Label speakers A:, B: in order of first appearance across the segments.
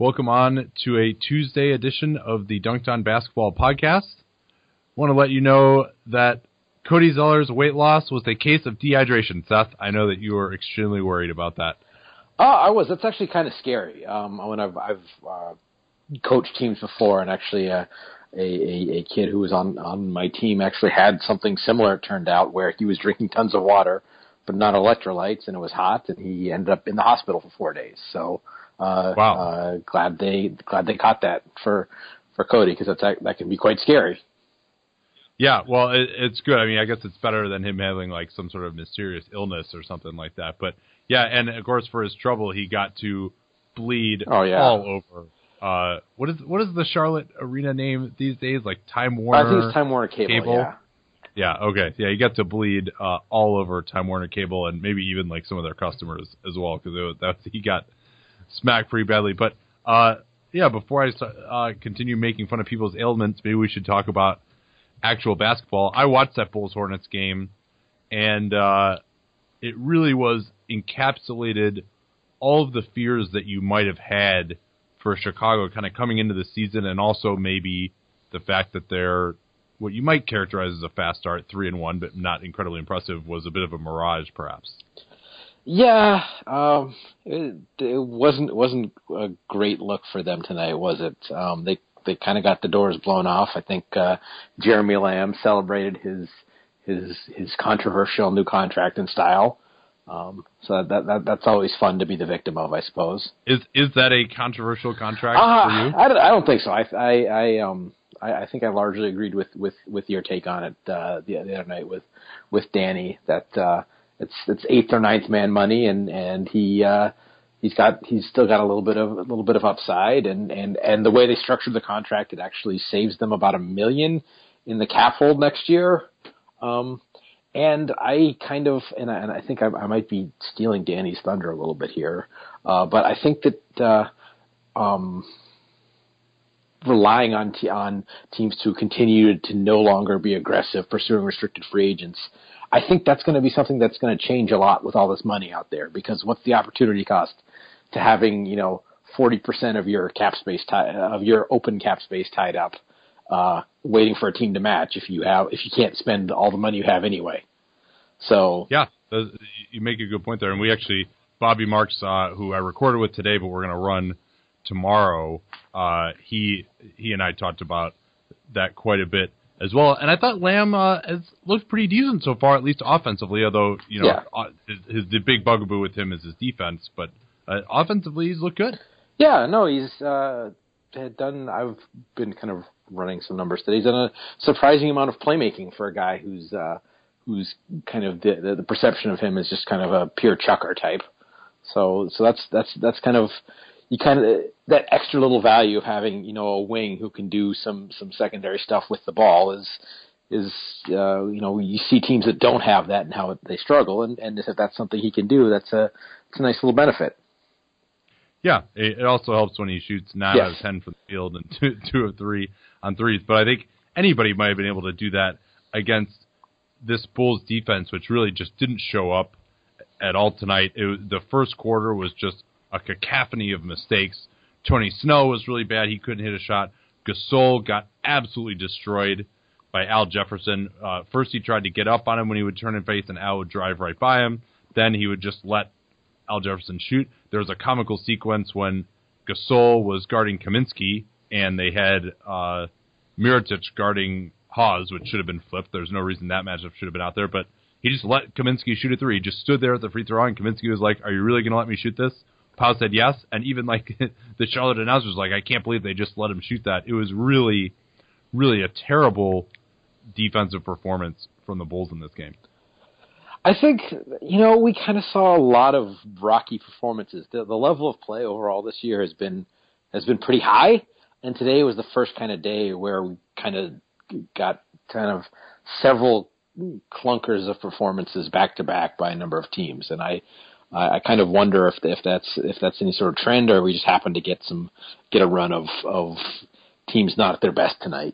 A: Welcome on to a Tuesday edition of the Dunked On Basketball podcast. Want to let you know that Cody Zeller's weight loss was a case of dehydration. Seth, I know that you were extremely worried about that.
B: I was. That's actually kind of scary. When I've coached teams before, and actually a kid who was on my team actually had something similar, it turned out, where he was drinking tons of water, but not electrolytes, and it was hot, and he ended up in the hospital for 4 days. So,
A: wow.
B: Glad they caught that for Cody, because that can be quite scary.
A: Yeah, well, it's good. I mean, I guess it's better than him having like some sort of mysterious illness or something like that. But yeah, and of course for his trouble, he got to bleed all over. What is the Charlotte arena name these days? Like Time Warner?
B: I think it's Time Warner Cable. Yeah.
A: Yeah. Okay. Yeah, he got to bleed all over Time Warner Cable and maybe even like some of their customers as well, because he got smacked pretty badly. But yeah, before I continue making fun of people's ailments, maybe we should talk about actual basketball. I watched that Bulls-Hornets game, and it really was encapsulated all of the fears that you might have had for Chicago kind of coming into the season, and also maybe the fact that they're what you might characterize as a fast start, 3-1, but not incredibly impressive, was a bit of a mirage, perhaps.
B: Yeah, it wasn't a great look for them tonight, was it? They kind of got the doors blown off. I think Jeremy Lamb celebrated his controversial new contract in style. So that's always fun to be the victim of, I suppose.
A: Is that a controversial contract for you?
B: I don't think so. I think I largely agreed with your take on it the other night with Danny, that it's eighth or ninth man money, and he's still got a little bit of upside, and the way they structured the contract, it actually saves them about $1 million in the cap hold next year. And I kind of, and I think I might be stealing Danny's thunder a little bit here, but I think that relying on teams to continue to no longer be aggressive pursuing restricted free agents, I think that's going to be something that's going to change a lot with all this money out there, because what's the opportunity cost to having 40% of your cap space of your open cap space tied up, waiting for a team to match if you can't spend all the money you have anyway. So
A: yeah, you make a good point there, and we actually Bobby Marks, who I recorded with today, but we're going to run tomorrow. He and I talked about that quite a bit as well, and I thought Lamb has looked pretty decent so far, at least offensively. Although the big bugaboo with him is his defense, but offensively he's looked good.
B: Yeah, no, he's had done. I've been kind of running some numbers today. He's done a surprising amount of playmaking for a guy who's kind of the perception of him is just kind of a pure chucker type. So that's kind of that extra little value of having a wing who can do some secondary stuff with the ball is you see teams that don't have that and how they struggle, and if that's something he can do, it's a nice little benefit.
A: Yeah, it also helps when he shoots 9 out of 10 from the field and 2 of 3 on threes. But I think anybody might have been able to do that against this Bulls defense, which really just didn't show up at all tonight. The first quarter was just a cacophony of mistakes. Tony Snow was really bad. He couldn't hit a shot. Gasol got absolutely destroyed by Al Jefferson. First he tried to get up on him when he would turn and face, and Al would drive right by him. Then he would just let Al Jefferson shoot. There was a comical sequence when Gasol was guarding Kaminsky, and they had Mirotic guarding Hawes, which should have been flipped. There's no reason that matchup should have been out there, but he just let Kaminsky shoot a three. He just stood there at the free throw line. Kaminsky was like, "Are you really going to let me shoot this?" Pau said yes, and even like the Charlotte announcer was like, "I can't believe they just let him shoot that." It was really, really a terrible defensive performance from the Bulls in this game.
B: I think, we kind of saw a lot of rocky performances. The level of play overall this year has been pretty high, and today was the first kind of day where we kind of got kind of several clunkers of performances back to back by a number of teams, and I kind of wonder if that's any sort of trend, or we just happen to get a run of teams not at their best tonight.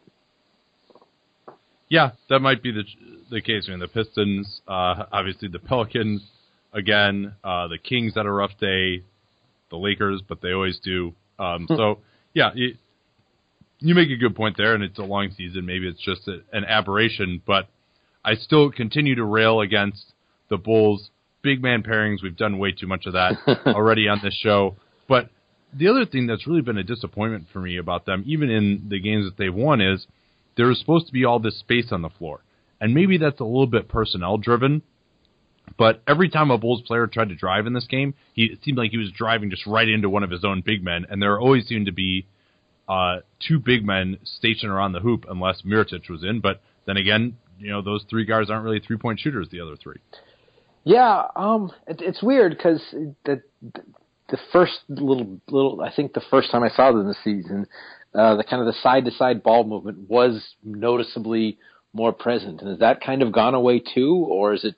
A: Yeah, that might be the case. I mean, the Pistons, obviously the Pelicans, again, the Kings had a rough day, the Lakers, but they always do. So, yeah, you make a good point there, and it's a long season. Maybe it's just an aberration, but I still continue to rail against the Bulls' big man pairings. We've done way too much of that already on this show. But the other thing that's really been a disappointment for me about them, even in the games that they've won, is there was supposed to be all this space on the floor. And maybe that's a little bit personnel-driven, but every time a Bulls player tried to drive in this game, it seemed like he was driving just right into one of his own big men, and there always seemed to be two big men stationed around the hoop unless Mirotic was in. But then again, those three guards aren't really three-point shooters, the other three.
B: Yeah, it's weird because the first little I think the first time I saw them this season, the kind of the side-to-side ball movement was noticeably more present. And has that kind of gone away too, or is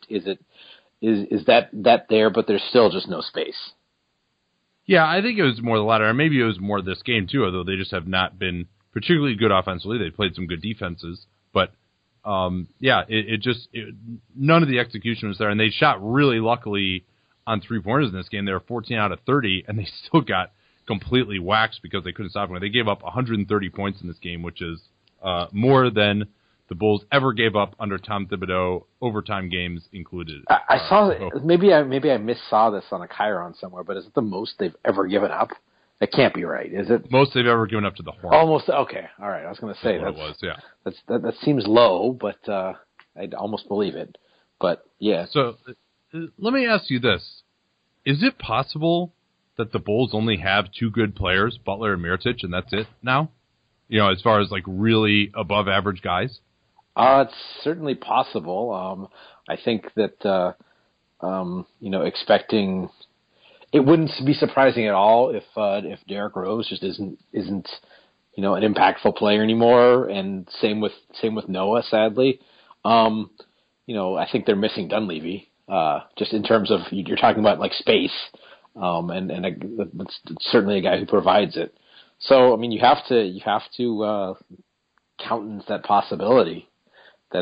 B: that there, but there's still just no space?
A: Yeah, I think it was more the latter, and maybe it was more this game too, although they just have not been particularly good offensively. They played some good defenses, but none of the execution was there, and they shot really luckily on three-pointers in this game. They were 14 out of 30, and they still got completely waxed because they couldn't stop them. They gave up 130 points in this game, which is more than the Bulls ever gave up under Tom Thibodeau, overtime games included.
B: I saw maybe I missaw this on a Chiron somewhere, but is it the most they've ever given up? That can't be right, is it?
A: Most they've ever given up to the Hornets.
B: Almost. Okay, all right. I was going to say that seems low, but I'd almost believe it. But yeah.
A: So let me ask you this: is it possible that the Bulls only have two good players, Butler and Mirotic, and that's it now? As far as like really above average guys.
B: It's certainly possible. I think that expecting it wouldn't be surprising at all if Derrick Rose just isn't an impactful player anymore, and same with Noah. Sadly, I think they're missing Dunleavy. Just in terms of you're talking about like space, and that's certainly a guy who provides it. So I mean, you have to countenance that possibility. That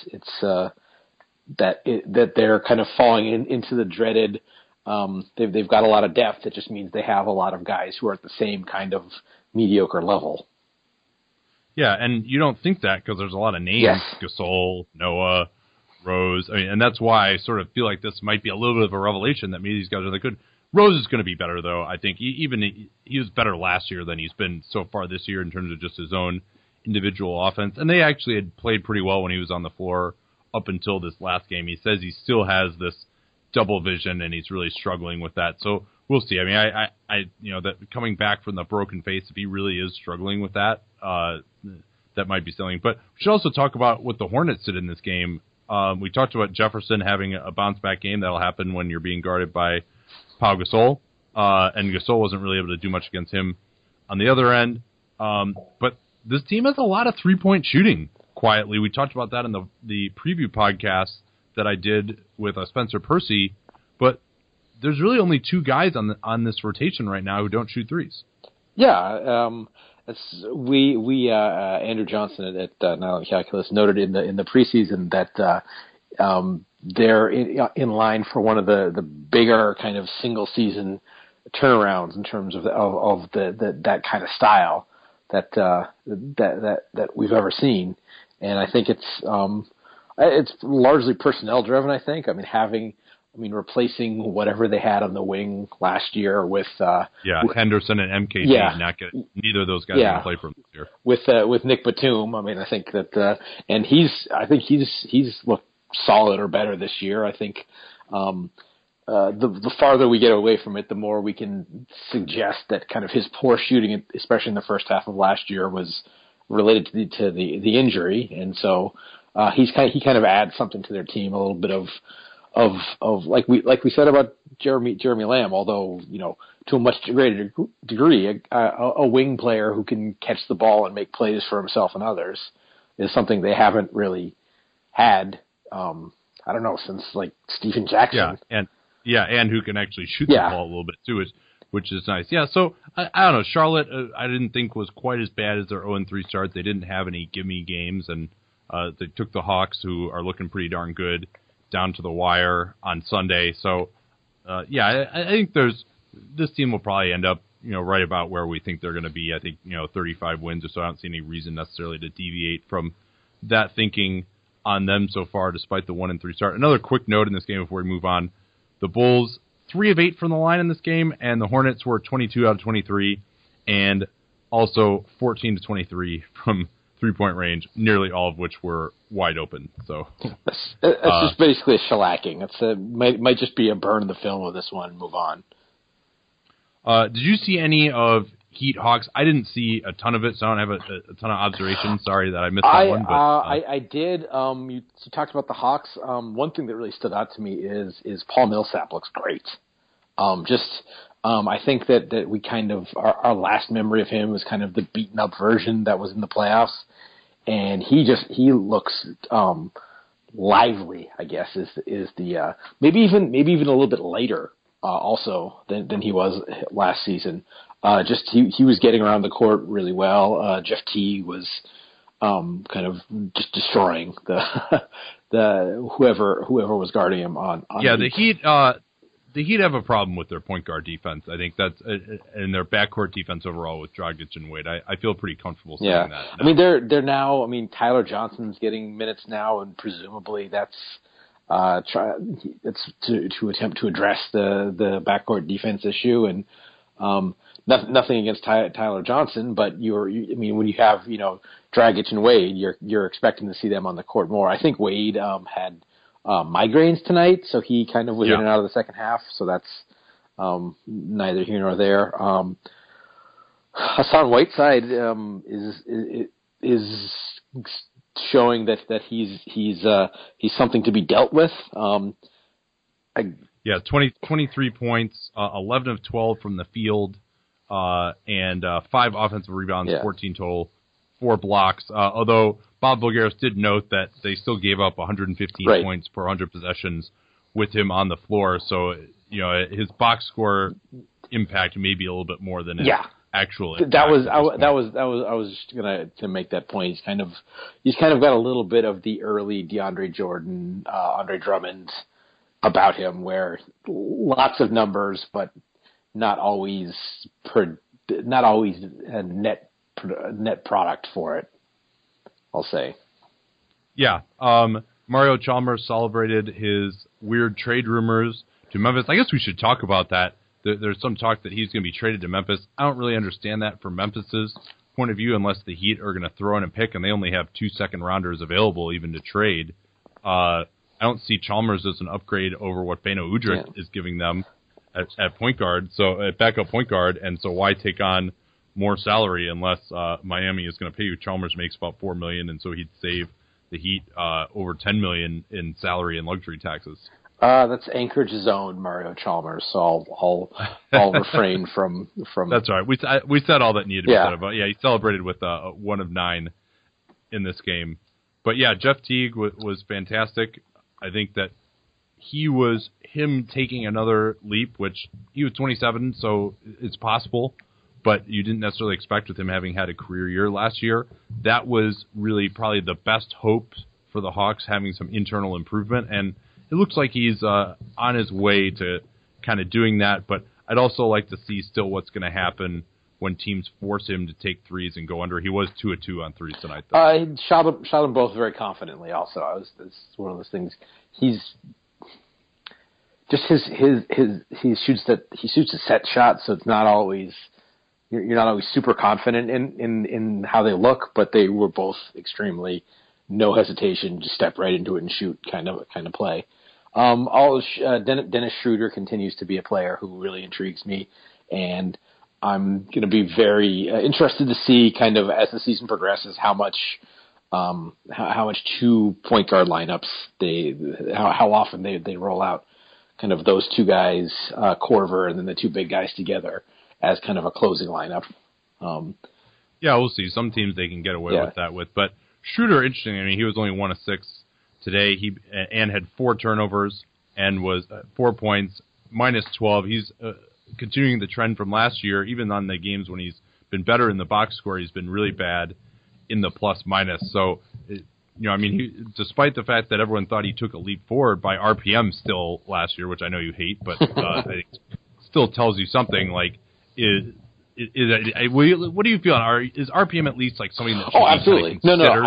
B: that they're kind of falling into the dreaded. They've got a lot of depth. It just means they have a lot of guys who are at the same kind of mediocre level.
A: Yeah, and you don't think that because there's a lot of names:
B: yes.
A: Gasol, Noah, Rose. I mean, and that's why I sort of feel like this might be a little bit of a revelation that maybe these guys are that good. Rose is going to be better, though. I think he was better last year than he's been so far this year in terms of just his own individual offense, and they actually had played pretty well when he was on the floor up until this last game. He says he still has this double vision, and he's really struggling with that. So we'll see. I mean, I that coming back from the broken face, if he really is struggling with that, that might be something. But we should also talk about what the Hornets did in this game. We talked about Jefferson having a bounce back game. That'll happen when you're being guarded by Pau Gasol, and Gasol wasn't really able to do much against him on the other end. But this team has a lot of three-point shooting, quietly. We talked about that in the preview podcast that I did with Spencer Percy, but there's really only two guys on this rotation right now who don't shoot threes.
B: Yeah, Andrew Johnson at Nylon Calculus noted in the preseason that they're in line for one of the bigger kind of single-season turnarounds in terms of that kind of style that we've ever seen, and I think it's largely personnel driven. I think. I mean, replacing whatever they had on the wing last year with
A: Henderson and MKG.
B: Yeah,
A: neither of those guys are going to play for them this
B: year. With Nick Batum, I mean, I think that and he's looked solid or better this year. I think. The farther we get away from it, the more we can suggest that kind of his poor shooting, especially in the first half of last year, was related to the injury, and so he kind of adds something to their team, a little bit of like we said about Jeremy Lamb, although to a much greater degree, a wing player who can catch the ball and make plays for himself and others is something they haven't really had. I don't know, since like Stephen Jackson.
A: And who can actually shoot the ball a little bit too, which is nice. Yeah, so I don't know. Charlotte, I didn't think was quite as bad as their 0-3 start. They didn't have any gimme games, and they took the Hawks, who are looking pretty darn good, down to the wire on Sunday. So, I think this team will probably end up right about where we think they're going to be. I think 35 wins or so. I don't see any reason necessarily to deviate from that thinking on them so far, despite the 1-3 start. Another quick note in this game before we move on: the Bulls 3 of 8 from the line in this game, and the Hornets were 22 out of 23, and also 14 to 23 from 3-point range, nearly all of which were wide open. So
B: that's just basically a shellacking. Might just be a burn the film of this one and move on.
A: Did you see any of Heat Hawks? I didn't see a ton of it, so I don't have a ton of observations. Sorry that I missed that one. But
B: I did. You talked about the Hawks. One thing that really stood out to me is Paul Millsap looks great. I think that we kind of our last memory of him was kind of the beaten up version that was in the playoffs, and he looks lively. I guess is the maybe even a little bit later also than he was last season. He was getting around the court really well. Jeff Teague was kind of just destroying the whoever was guarding him on
A: the Heat. The Heat have a problem with their point guard defense. I think that's and their backcourt defense overall with Dragic and Wade. I feel pretty comfortable saying that. Now.
B: I mean, they're now. I mean, Tyler Johnson's getting minutes now, and presumably that's to attempt to address the backcourt defense issue. And nothing against Tyler Johnson, but when you have Dragic and Wade, you're expecting to see them on the court more. I think Wade had migraines tonight, so he kind of was in and out of the second half. So that's neither here nor there. Hassan Whiteside is showing that he's something to be dealt with.
A: 23 points, 11 of 12 from the field, and 5 offensive rebounds, 14 total, 4 blocks. Although Bob Voulgaris did note that they still gave up 115 points per 100 possessions with him on the floor. So, his box score impact may be a little bit more than his actual impact. I was just to make that point. He's kind of got a little bit of the early DeAndre Jordan, Andre Drummond about him, where lots of numbers, but not always a net product for it, I'll say. Yeah. Mario Chalmers celebrated his weird trade rumors to Memphis. I guess we should talk about that. There's some talk that he's going to be traded to Memphis. I don't really understand that from Memphis's point of view, unless the Heat are going to throw in a pick and they only have 2 second-rounders available even to trade. I don't see Chalmers as an upgrade over what Beno Udrih is giving them at point guard, so at backup point guard, and so why take on more salary unless Miami is going to pay you? Chalmers makes about $4 million, and so he'd save the Heat over $10 million in salary and luxury taxes.
B: That's Anchorage's own Mario Chalmers, so I'll refrain from.
A: That's all right. We said all that needed to be said about. Yeah, he celebrated with 1 of 9 in this game, but Jeff Teague was fantastic. I think that him taking another leap, which he was 27, so it's possible, but you didn't necessarily expect with him having had a career year last year. That was really probably the best hope for the Hawks, having some internal improvement, and it looks like he's on his way to kind of doing that, but I'd also like to see still what's going to happen when teams force him to take threes and go under. He was 2 of 2 on threes tonight, though.
B: He shot them both very confidently also. It's one of those things. He's just he shoots a set shot, so it's not always you're not always super confident in how they look, but they were both extremely no hesitation, just step right into it and shoot kind of play. Dennis Schroeder continues to be a player who really intrigues me, and I'm going to be very interested to see kind of as the season progresses how much 2 point guard lineups how often they roll out kind of those 2 guys, Korver, and then the 2 big guys together as kind of a closing lineup.
A: We'll see. Some teams they can get away with that with, but Schroeder, interesting. I mean, he was only 1 of 6 today. He had 4 turnovers and was 4 points, minus 12. He's continuing the trend from last year. Even on the games when he's been better in the box score, he's been really bad in the plus minus. So, despite the fact that everyone thought he took a leap forward by RPM still last year, which I know you hate, but I think still tells you something. Like, what do you feel on is RPM at least like something that should be
B: absolutely.
A: Kind of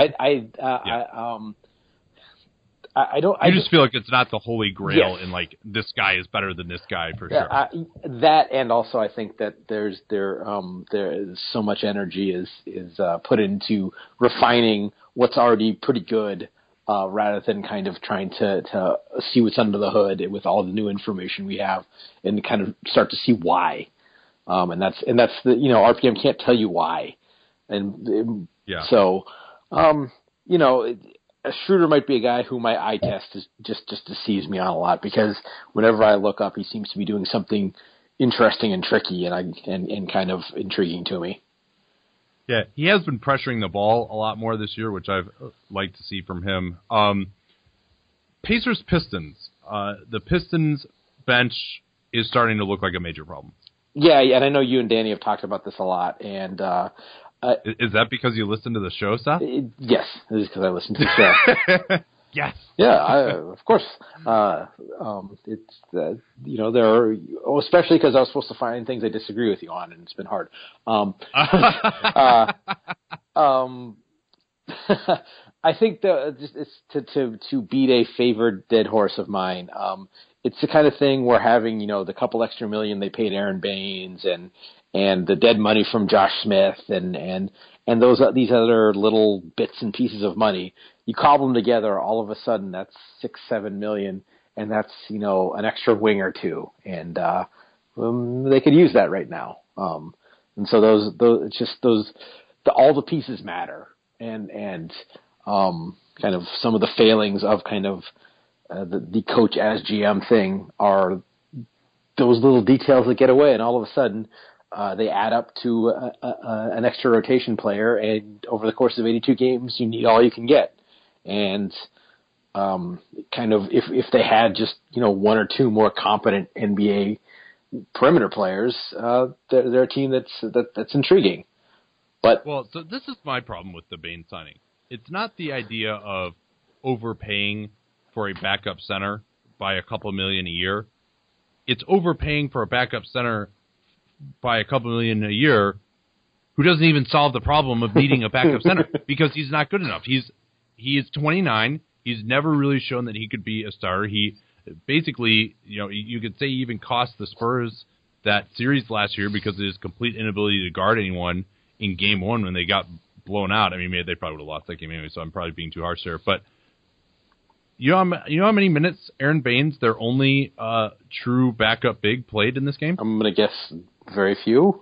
B: I don't.
A: I just feel like it's not the holy grail, and like this guy is better than this guy for sure.
B: That, and also I think that there is so much energy is put into refining what's already pretty good, rather than kind of trying to see what's under the hood with all the new information we have, and kind of start to see why. And that's the RPM can't tell you why, and so Schroeder might be a guy who my eye test is just deceives me on a lot, because whenever I look up, he seems to be doing something interesting and tricky and kind of intriguing to me.
A: Yeah, he has been pressuring the ball a lot more this year, which I've liked to see from him. Pacers Pistons. The Pistons bench is starting to look like a major problem.
B: Yeah, and I know you and Danny have talked about this a lot, and
A: is that because you listen to the show, Seth?
B: Yes, it is because I listen to the show.
A: Yes.
B: Yeah, of course. It's there are, especially because I was supposed to find things I disagree with you on, and it's been hard. I think it's to beat a favored dead horse of mine. It's the kind of thing where having the couple extra million they paid Aaron Baines and the dead money from Josh Smith and these other little bits and pieces of money, you cobble them together, all of a sudden that's $6-7 million, and that's an extra wing or two, and they could use that right now. And so all the pieces matter, and kind of some of the failings of kind of the coach as GM thing are those little details that get away, and all of a sudden they add up to an extra rotation player, and over the course of 82 games, you need all you can get. And kind of if they had just one or two more competent NBA perimeter players, they're a team that's intriguing. But
A: so this is my problem with the Bain signing. It's not the idea of overpaying for a backup center by a couple million a year. It's overpaying for a backup center by a couple million a year who doesn't even solve the problem of needing a backup center because he's not good enough. He is 29. He's never really shown that he could be a starter. He basically, you could say he even cost the Spurs that series last year because of his complete inability to guard anyone in game one when they got blown out. I mean, maybe they probably would have lost that game anyway, so I'm probably being too harsh there. But you know how many minutes Aaron Baines, their only true backup big, played in this game?
B: I'm going to guess very few.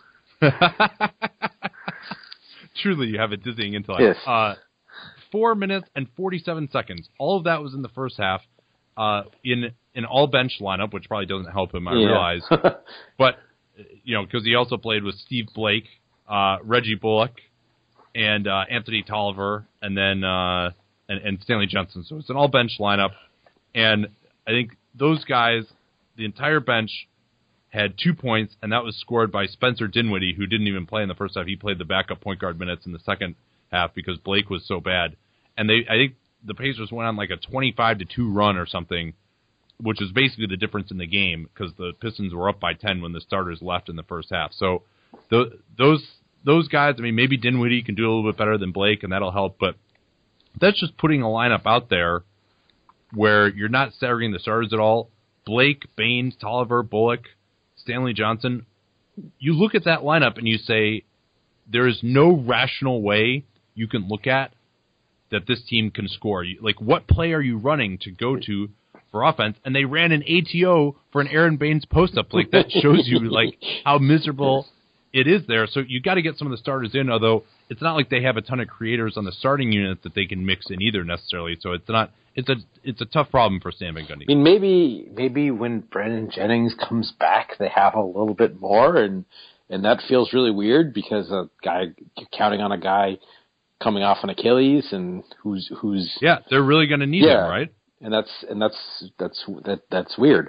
A: Truly, you have a dizzying intellect.
B: Yes.
A: 4 minutes and 47 seconds. All of that was in the first half in an all-bench lineup, which probably doesn't help him, I realize. But, because he also played with Steve Blake, Reggie Bullock, and Anthony Tolliver, and then and Stanley Johnson. So it's an all-bench lineup. And I think those guys, the entire bench, had 2 points, and that was scored by Spencer Dinwiddie, who didn't even play in the first half. He played the backup point guard minutes in the second half because Blake was so bad. And I think the Pacers went on like a 25-2 run or something, which is basically the difference in the game because the Pistons were up by 10 when the starters left in the first half. So those guys, I mean, maybe Dinwiddie can do a little bit better than Blake, and that'll help. But that's just putting a lineup out there where you're not staggering the starters at all. Blake, Baines, Tolliver, Bullock, Stanley Johnson. You look at that lineup and you say, there is no rational way you can look at that this team can score. Like, what play are you running to go to for offense? And they ran an ATO for an Aaron Baines post-up. Like, that shows you, like, how miserable it is there. So you got to get some of the starters in, although it's not like they have a ton of creators on the starting unit that they can mix in either necessarily. So it's not. It's a tough problem for Stan Van Gundy.
B: I mean, maybe when Brandon Jennings comes back, they have a little bit more, and that feels really weird because you're counting on a guy coming off an Achilles and who's
A: they're really going to need him, right?
B: And that's weird.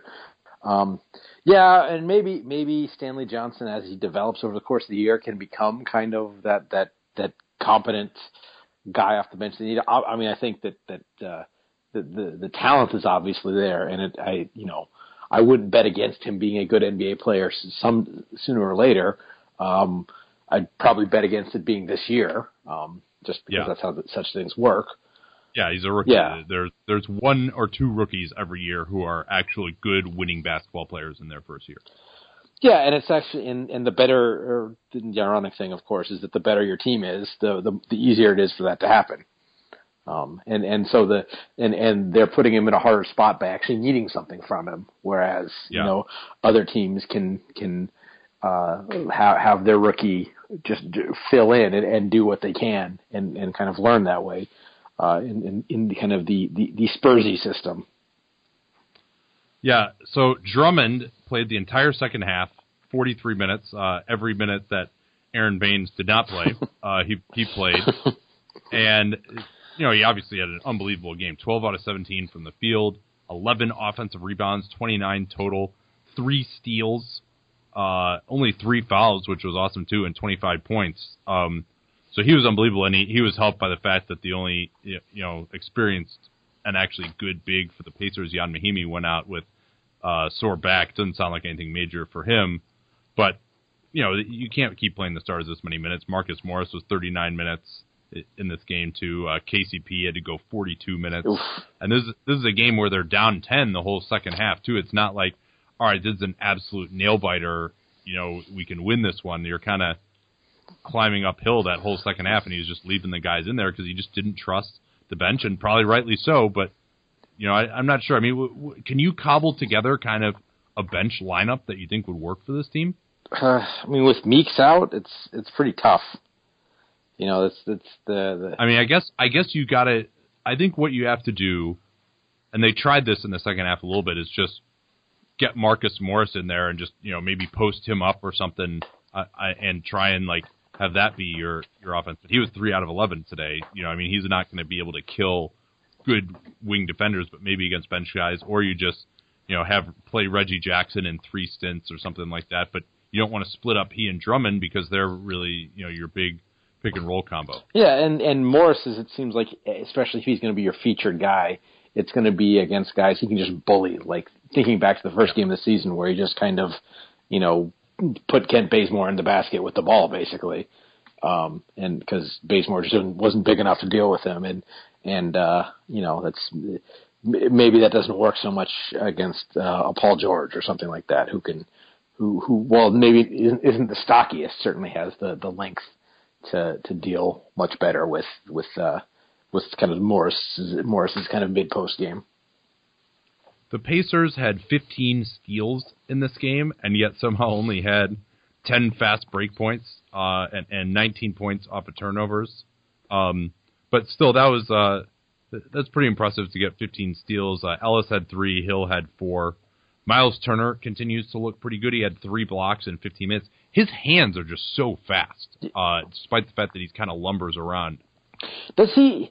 B: And maybe Stanley Johnson, as he develops over the course of the year, can become kind of that competent guy off the bench they need. I mean, I think that the talent is obviously there, and I wouldn't bet against him being a good NBA player sooner or later. I'd probably bet against it being this year, just because that's how such things work.
A: Yeah, he's a rookie.
B: Yeah.
A: There's one or two rookies every year who are actually good winning basketball players in their first year.
B: Yeah, and it's actually and the better, or the ironic thing, of course, is that the better your team is, the easier it is for that to happen. And they're putting him in a harder spot by actually needing something from him, whereas other teams can have their rookie just fill in and do what they can and kind of learn that way in kind of the Spursy system.
A: Yeah, so Drummond played the entire second half, 43 minutes. Every minute that Aaron Baines did not play, he played. And, he obviously had an unbelievable game. 12 out of 17 from the field, 11 offensive rebounds, 29 total, 3 steals, only 3 fouls, which was awesome too, and 25 points. So he was unbelievable, and he was helped by the fact that the only, experienced and actually good big for the Pacers, Jan Mahimi, went out with sore back. Doesn't sound like anything major for him, but you can't keep playing the stars this many minutes. Marcus Morris was 39 minutes in this game too. KCP had to go 42 minutes. Oof. And this is a game where they're down 10 the whole second half too. It's not like, all right, this is an absolute nail biter. We can win this one. You're kind of climbing uphill that whole second half, and he was just leaving the guys in there because he just didn't trust the bench, and probably rightly so. But I'm not sure. I mean, can you cobble together kind of a bench lineup that you think would work for this team?
B: I mean, with Meeks out, it's pretty tough. It's the.
A: I mean, I guess you got to. I think what you have to do, and they tried this in the second half a little bit, is just get Marcus Morris in there and just maybe post him up or something, and try and have that be your offense. But he was 3 out of 11 today. I mean, he's not going to be able to kill good wing defenders, but maybe against bench guys, or you just have play Reggie Jackson in 3 stints or something like that. But you don't want to split up he and Drummond because they're really your big pick and roll combo.
B: Yeah, and Morris it seems like, especially if he's going to be your featured guy, it's going to be against guys he can just bully. Like thinking back to the first game of the season where he just kind of put Kent Bazemore in the basket with the ball, basically, and because Bazemore just wasn't big enough to deal with him, and that's maybe that doesn't work so much against a Paul George or something like that, who maybe isn't the stockiest, certainly has the length to deal much better with kind of Morris's kind of mid post game.
A: The Pacers had 15 steals in this game, and yet somehow only had 10 fast break points and 19 points off of turnovers. But still, that's pretty impressive to get 15 steals. Ellis had 3, Hill had 4. Miles Turner continues to look pretty good. He had 3 blocks in 15 minutes. His hands are just so fast, despite the fact that he's kind of lumbers around.
B: Does he?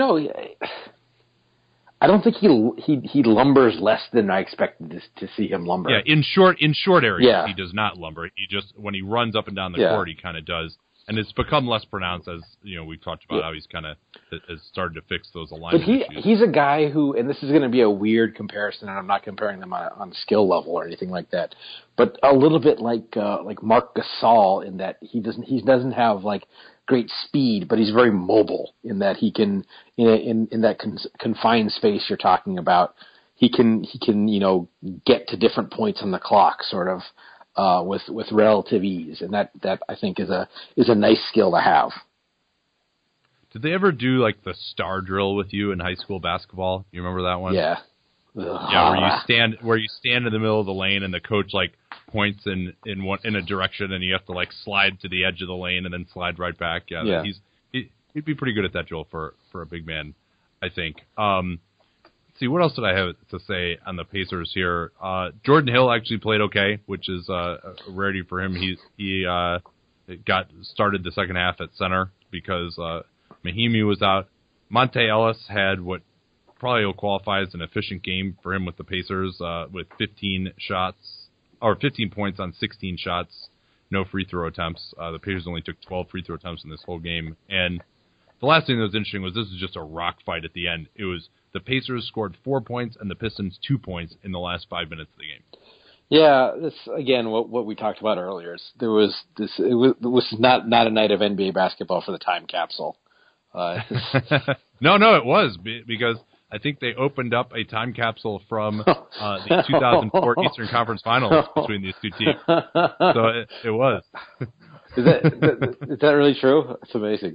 B: I don't think he lumbers less than I expected to see him lumber.
A: Yeah, in short areas, he does not lumber. He just, when he runs up and down the court, he kind of does. And it's become less pronounced as, we've talked about how he's kind of has started to fix those alignment issues.
B: But he's a guy who, and this is going to be a weird comparison, and I'm not comparing them on skill level or anything like that, but a little bit like Marc Gasol in that he doesn't have great speed, but he's very mobile in that he can, in that confined space you're talking about, he can get to different points on the clock, sort of. With relative ease, and that I think is a nice skill to have.
A: Did they ever do the star drill with you in high school basketball? You remember that one?
B: Yeah.
A: Yeah, where you stand in the middle of the lane and the coach points in a direction and you have to slide to the edge of the lane and then slide right back. Yeah. He'd be pretty good at that drill for a big man, I think. See, what else did I have to say on the Pacers here? Jordan Hill actually played okay, which is a rarity for him. He got started the second half at center because Mahimi was out. Monte Ellis had what probably will qualify as an efficient game for him with the Pacers, with 15 points on 16 shots, no free throw attempts. The Pacers only took 12 free throw attempts in this whole game. And the last thing that was interesting was this was just a rock fight at the end. It was the Pacers scored 4 points and the Pistons 2 points in the last 5 minutes of the game.
B: Yeah, this again what we talked about earlier. There was this. It was not a night of NBA basketball for the time capsule.
A: No, it was because I think they opened up a time capsule from the 2004 Eastern Conference Finals between these two teams. So it was.
B: Is that really true? It's amazing.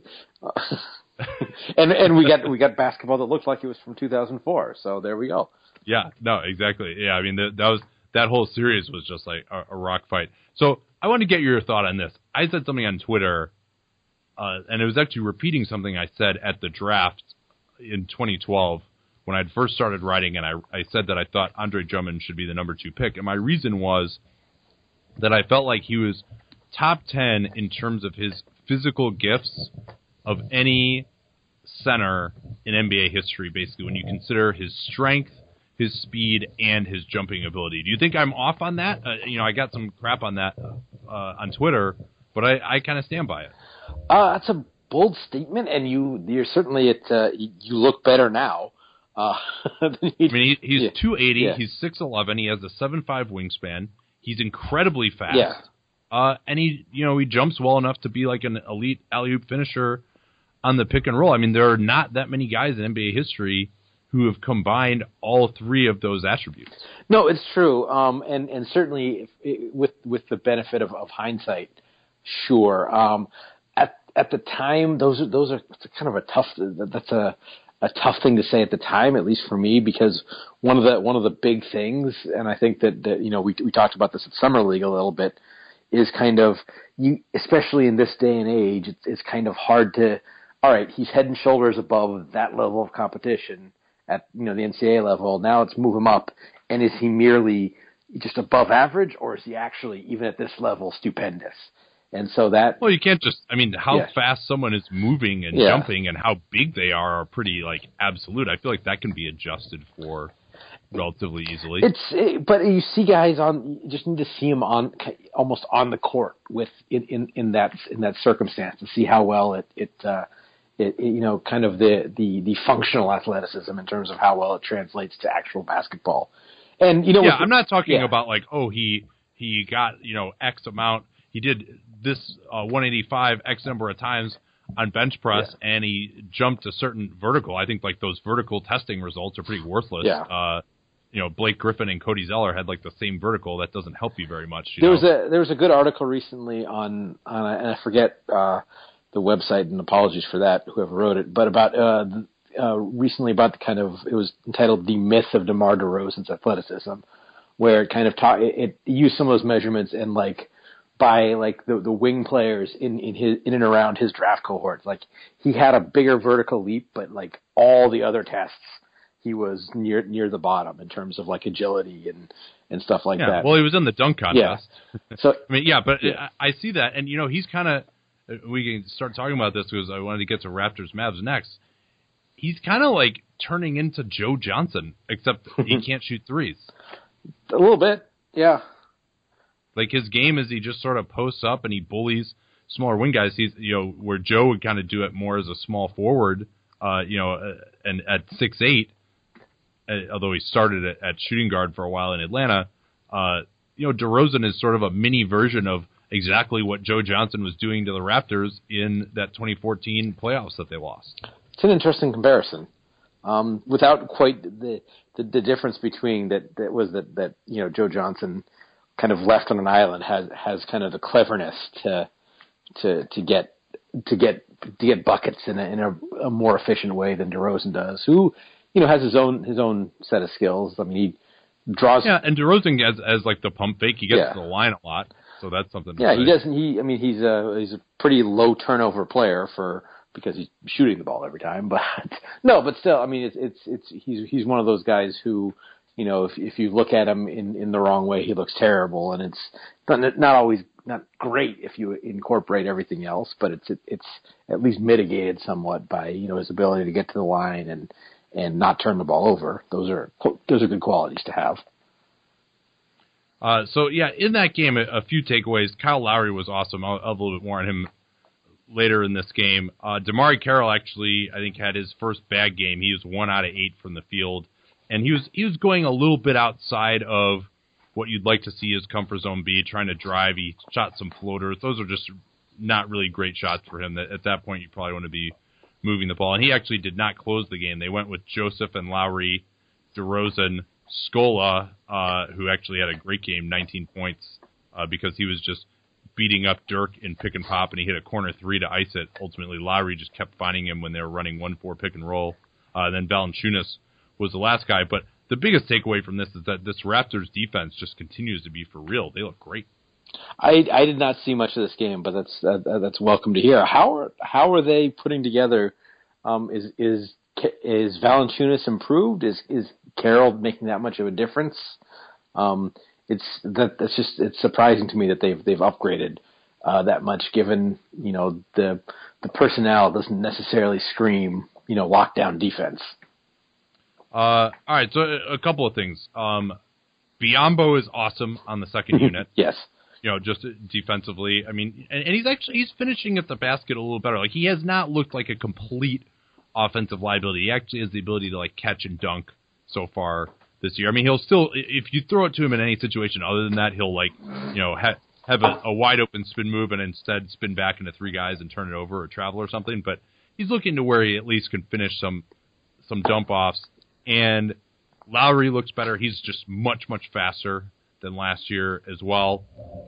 B: and we got basketball that looked like it was from 2004. So there we go.
A: Yeah, no, exactly. Yeah, I mean that whole series was just like a rock fight. So I want to get your thought on this. I said something on Twitter, and it was actually repeating something I said at the draft in 2012 when I'd first started writing, and I said that I thought Andre Drummond should be the number 2 pick. And my reason was that I felt like he was top 10 in terms of his physical gifts of any center in NBA history, basically, when you consider his strength, his speed, and his jumping ability. Do you think I'm off on that? I got some crap on that on Twitter, but I kind of stand by it.
B: That's a bold statement, and you're certainly you look better now.
A: I mean, he's 280.
B: Yeah.
A: He's 6'11". He has a 7'5" wingspan. He's incredibly fast.
B: Yeah.
A: And he jumps well enough to be like an elite alley-oop finisher on the pick and roll. I mean, there are not that many guys in NBA history who have combined all 3 of those attributes.
B: No, it's true. And certainly with the benefit of hindsight, sure. At the time, those are kind of a tough thing to say at the time, at least for me, because one of the big things, and I think that we talked about this at Summer League a little bit, is kind of especially in this day and age, it's kind of hard to. All right, he's head and shoulders above that level of competition at the NCAA level. Now let's move him up, and is he merely just above average, or is he actually even at this level stupendous? And so that
A: you can't just. I mean, how fast someone is moving and jumping, and how big they are pretty absolute. I feel like that can be adjusted for relatively easily.
B: But you see guys you just need to see him almost on the court with in that circumstance to see how well it kind of the functional athleticism in terms of how well it translates to actual basketball. And
A: I'm not talking about he got X amount. He did this 185 X number of times on bench press, and he jumped a certain vertical. I think those vertical testing results are pretty worthless.
B: Yeah.
A: Blake Griffin and Cody Zeller had the same vertical. That doesn't help you very much.
B: There was a good article recently on and I forget the website, and apologies for that, whoever wrote it, but about recently about it was entitled "The Myth of DeMar DeRozan's Athleticism," where it kind of it used some of those measurements and by the wing players in and around his draft cohort. He had a bigger vertical leap, but all the other tests, he was near the bottom in terms of agility and stuff like that.
A: Well, he was in the dunk contest.
B: Yeah. So
A: I mean, I see that, and he's kind of. We can start talking about this because I wanted to get to Raptors Mavs next. He's kind of turning into Joe Johnson, except he can't shoot threes.
B: A little bit, yeah.
A: His game is he just sort of posts up and he bullies smaller wing guys. He's where Joe would kind of do it more as a small forward, and at 6'8", although he started at shooting guard for a while in Atlanta. DeRozan is sort of a mini version of exactly what Joe Johnson was doing to the Raptors in that 2014 playoffs that they lost.
B: It's an interesting comparison, without quite the difference between that Joe Johnson kind of left on an island has kind of the cleverness to get buckets in a more efficient way than DeRozan does, who has his own set of skills. I mean, he draws.
A: Yeah, and DeRozan as the pump fake, he gets to the line a lot. So that's something.
B: Yeah, he doesn't. He's a pretty low turnover player because he's shooting the ball every time. But still, I mean, he's one of those guys who, if you look at him in the wrong way, he looks terrible, and it's not always not great if you incorporate everything else, but it's at least mitigated somewhat by his ability to get to the line and not turn the ball over. Those are good qualities to have.
A: In that game, a few takeaways. Kyle Lowry was awesome. I'll have a little bit more on him later in this game. DeMarre Carroll actually, I think, had his first bad game. He was 1 out of 8 from the field, and he was going a little bit outside of what you'd like to see his comfort zone be, trying to drive. He shot some floaters. Those are just not really great shots for him. At that point, you probably want to be moving the ball. And he actually did not close the game. They went with Joseph and Lowry, DeRozan, Scola, who actually had a great game, 19 points, because he was just beating up Dirk in pick and pop, and he hit a corner three to ice it. Ultimately, Lowry just kept finding him when they were running 1-4 pick and roll. Then Valanciunas was the last guy. But the biggest takeaway from this is that this Raptors defense just continues to be for real. They look great.
B: I did not see much of this game, but that's welcome to hear. How are they putting together? Is Valanciunas improved? Is Carroll making that much of a difference? It's surprising to me that they've upgraded that much, given the personnel doesn't necessarily scream lockdown defense.
A: All right, so a couple of things. Biyombo is awesome on the second unit.
B: Yes.
A: Just defensively. I mean, and he's finishing at the basket a little better. Like, he has not looked like a complete offensive liability. He actually has the ability to catch and dunk so far this year. I mean, he'll still, if you throw it to him in any situation other than that, he'll have a wide open spin move and instead spin back into three guys and turn it over or travel or something. But he's looking to where he at least can finish some dump offs. And Lowry looks better. He's just much faster than last year as well.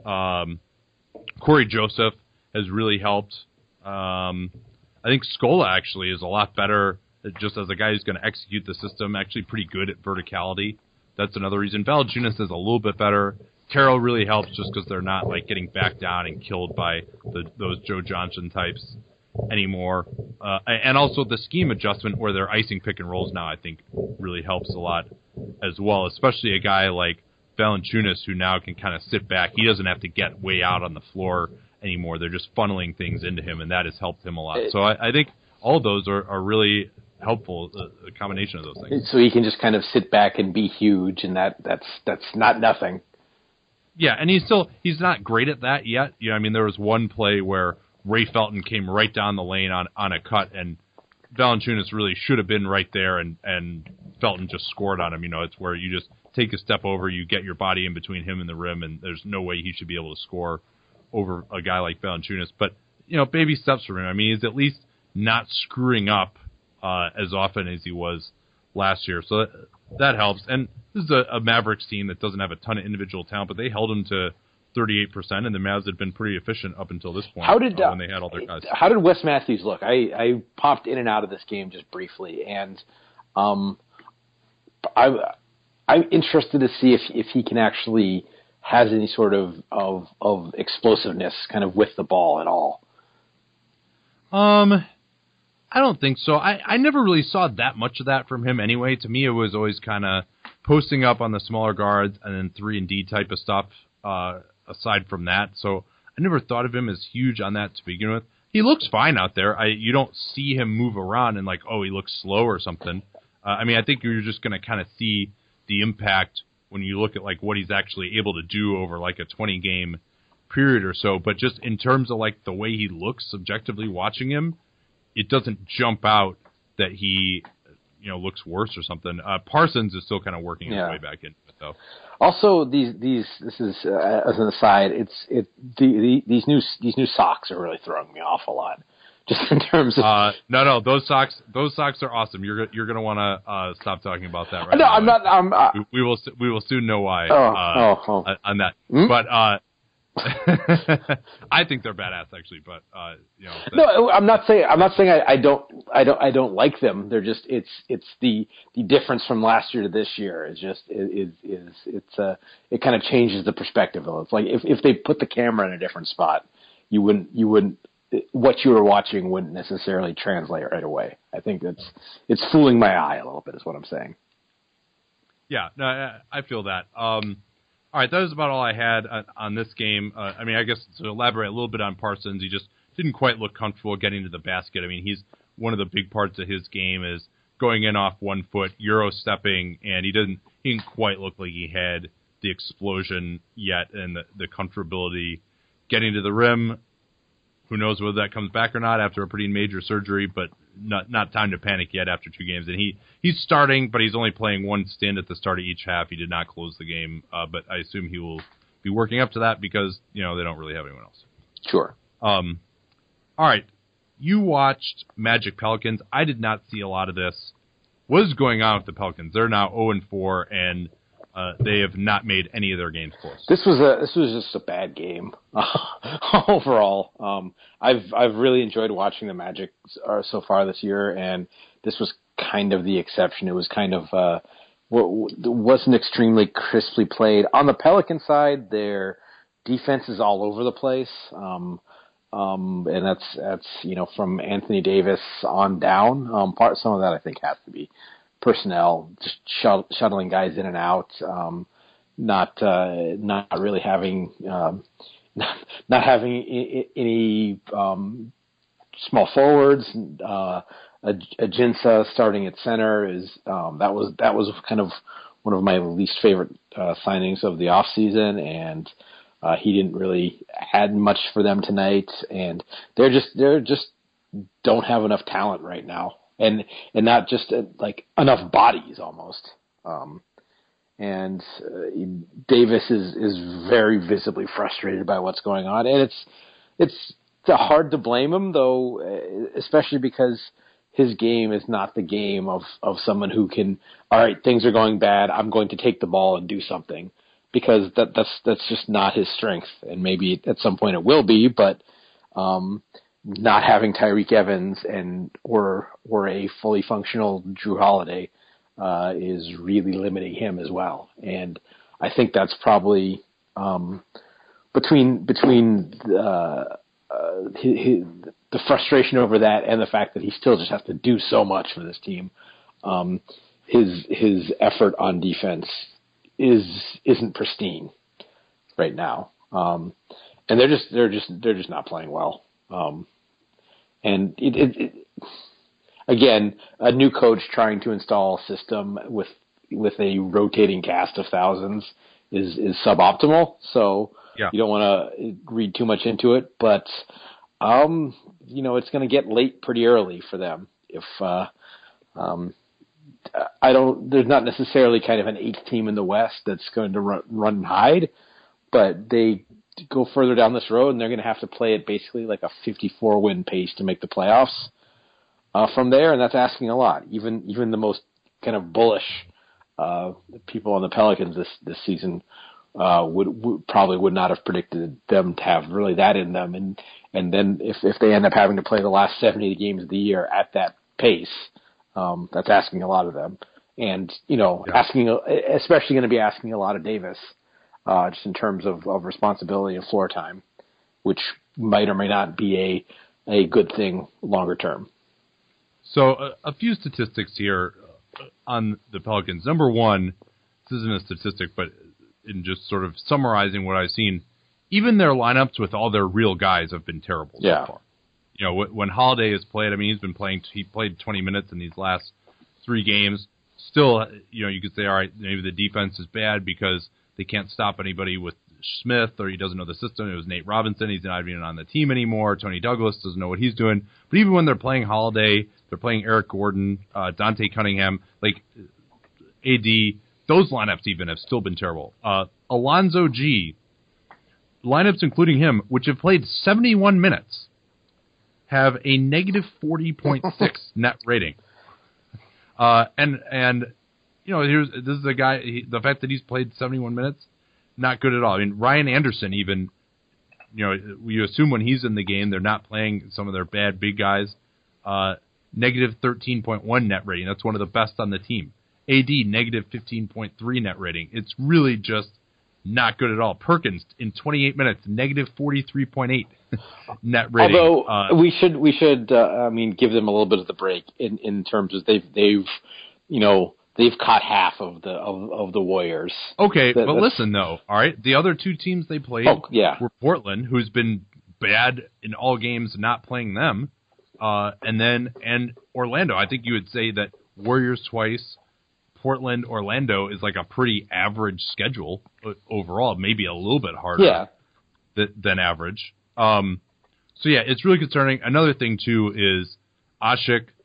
A: Corey Joseph has really helped. I think Scola actually is a lot better just as a guy who's going to execute the system, actually pretty good at verticality. That's another reason. Valanciunas is a little bit better. Carroll really helps just because they're not getting back down and killed by those Joe Johnson types anymore. And also the scheme adjustment where they're icing pick and rolls now, I think really helps a lot as well, especially a guy like Valanciunas, who now can kind of sit back. He doesn't have to get way out on the floor anymore. They're just funneling things into him, and that has helped him a lot. So I think all of those are really helpful, a combination of those things.
B: So he can just kind of sit back and be huge, and that's not nothing.
A: Yeah, and he's not great at that yet. There was one play where Ray Felton came right down the lane on a cut, and Valanciunas really should have been right there, and Felton just scored on him. It's where you just take a step over, you get your body in between him and the rim, and there's no way he should be able to score over a guy like Valanciunas. But, baby steps for him. He's at least not screwing up as often as he was last year. So that helps. And this is a Mavericks team that doesn't have a ton of individual talent, but they held him to 38%, and the Mavs had been pretty efficient up until this point when they had all their guys.
B: How did Wes Matthews look? I popped in and out of this game just briefly, and I'm interested to see if he can actually has any sort of explosiveness kind of with the ball at all.
A: I don't think so. I never really saw that much of that from him anyway. To me, it was always kind of posting up on the smaller guards and then 3-and-D type of stuff aside from that. So I never thought of him as huge on that to begin with. He looks fine out there. You don't see him move around and he looks slow or something. I think you're just going to kind of see the impact when you look at what he's actually able to do over a 20-game period or so. But just in terms of the way he looks subjectively watching him, it doesn't jump out that he looks worse or something. Parsons is still kind of working his way back in it though.
B: Also, this is as an aside, these new socks are really throwing me off a lot. Just in terms of
A: no, those socks are awesome. You're gonna want to stop talking about that right now.
B: No, I'm not.
A: We will soon know why on that.
B: Hmm?
A: But I think they're badass actually. But
B: no, I'm not saying I don't like them. They're just it's the difference from last year to this year is just it kind of changes the perspective. It's like if they put the camera in a different spot, you wouldn't. What you were watching wouldn't necessarily translate right away. I think it's fooling my eye a little bit is what I'm saying.
A: Yeah, no, I feel that. All right, that was about all I had on this game. I guess to elaborate a little bit on Parsons, he just didn't quite look comfortable getting to the basket. He's one of the big parts of his game is going in off 1 foot, Euro stepping, and he didn't quite look like he had the explosion yet and the comfortability getting to the rim. Who knows whether that comes back or not after a pretty major surgery, but not time to panic yet after 2 games. And he's starting, but he's only playing one stint at the start of each half. He did not close the game, but I assume he will be working up to that because they don't really have anyone else.
B: Sure.
A: All right. You watched Magic Pelicans. I did not see a lot of this. What is going on with the Pelicans? They're now 0-4, and they have not made any of their games close.
B: This was just a bad game overall. I've really enjoyed watching the Magic so far this year, and this was kind of the exception. It was kind of wasn't extremely crisply played. On the Pelican side, their defense is all over the place, and that's from Anthony Davis on down. Some of that I think has to be personnel, just shuttling guys in and out, not really having not having any small forwards. Ajinça starting at center is that was kind of one of my least favorite signings of the off season, and he didn't really add much for them tonight, and they're just don't have enough talent right now. And not just like enough bodies almost. And Davis is very visibly frustrated by what's going on, and it's hard to blame him though, especially because his game is not the game of someone who can, all right, things are going bad, I'm going to take the ball and do something, because that's just not his strength, and maybe at some point it will be, but not having Tyreke Evans or a fully functional Jrue Holiday is really limiting him as well. And I think that's probably between the frustration over that and the fact that he still just has to do so much for this team. His effort on defense isn't pristine right now, and they're just not playing well. And it again, a new coach trying to install a system with a rotating cast of thousands is suboptimal. So you don't want to read too much into it, but it's going to get late pretty early for them. If there's not necessarily kind of an 8th team in the West that's going to run and hide, but they go further down this road, and they're going to have to play it basically like a 54-win pace to make the playoffs from there, and that's asking a lot. Even the most kind of bullish people on the Pelicans this season would not have predicted them to have really that in them, and then if they end up having to play the last 70 games of the year at that pace, that's asking a lot of them, and especially going to be asking a lot of Davis. Just in terms of responsibility and floor time, which might or may not be a good thing longer term.
A: So a few statistics here on the Pelicans. Number one, this isn't a statistic, but in just sort of summarizing what I've seen, even their lineups with all their real guys have been terrible so far. When Holiday has played, I mean, he played 20 minutes in these last 3 games. Still, you could say, all right, maybe the defense is bad because they can't stop anybody with Smith, or he doesn't know the system. It was Nate Robinson. He's not even on the team anymore. Tony Douglas doesn't know what he's doing. But even when they're playing Holiday, they're playing Eric Gordon, Dante Cunningham, like AD, those lineups even have still been terrible. Alonzo G, lineups including him, which have played 71 minutes, have a negative 40.6 net rating. This is a guy, the fact that he's played 71 minutes, not good at all. I mean, Ryan Anderson even, you assume when he's in the game, they're not playing some of their bad big guys. Negative 13.1 net rating. That's one of the best on the team. AD, negative 15.3 net rating. It's really just not good at all. Perkins, in 28 minutes, negative 43.8 net rating.
B: Although we should give them a little bit of the break in terms of they've caught half of the Warriors.
A: Okay, but listen though, all right, the other 2 teams they played were Portland, who's been bad in all games, not playing them, and Orlando. I think you would say that Warriors twice, Portland, Orlando is like a pretty average schedule overall, maybe a little bit harder than average. So it's really concerning. Another thing too is Asik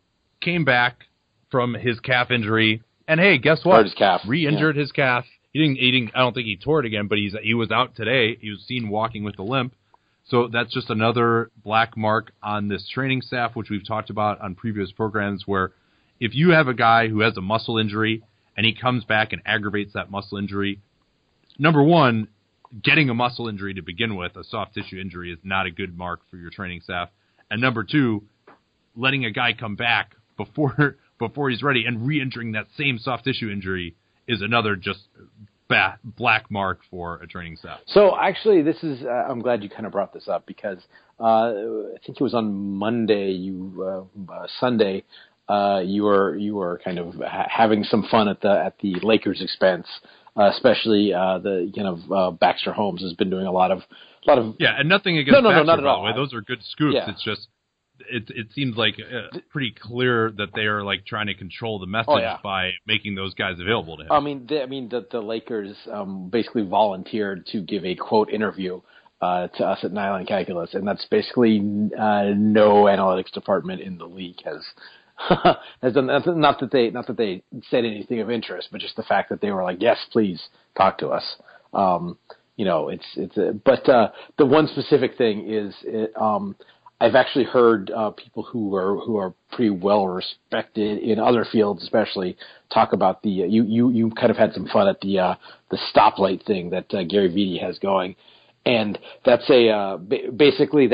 A: came back from his calf injury, and hey, guess what?
B: Hurt his calf.
A: Re-injured his calf. He didn't. I don't think he tore it again, but he was out today. He was seen walking with a limp. So that's just another black mark on this training staff, which we've talked about on previous programs, where if you have a guy who has a muscle injury and he comes back and aggravates that muscle injury, number one, getting a muscle injury to begin with, a soft tissue injury, is not a good mark for your training staff. And number two, letting a guy come back before he's ready and re-injuring that same soft tissue injury is another just black mark for a training staff.
B: So actually, this is I'm glad you kind of brought this up, because I think it was on Monday, Sunday, you were kind of having some fun at the Lakers' expense, especially the Baxter Holmes has been doing a lot of
A: yeah, and nothing against Baxter,
B: not at all.
A: By the way. Those are good scoops.
B: Yeah.
A: It's just it seems like pretty clear that they are like trying to control the message by making those guys available to him.
B: I mean, the Lakers basically volunteered to give a quote interview to us at Nylon Calculus, and that's basically no analytics department in the league has done. Not that they said anything of interest, but just the fact that they were like, yes, please talk to us. But the one specific thing is I've actually heard people who are pretty well respected in other fields, especially, talk about the you kind of had some fun at the stoplight thing that Gary Vitti has going, and that's basically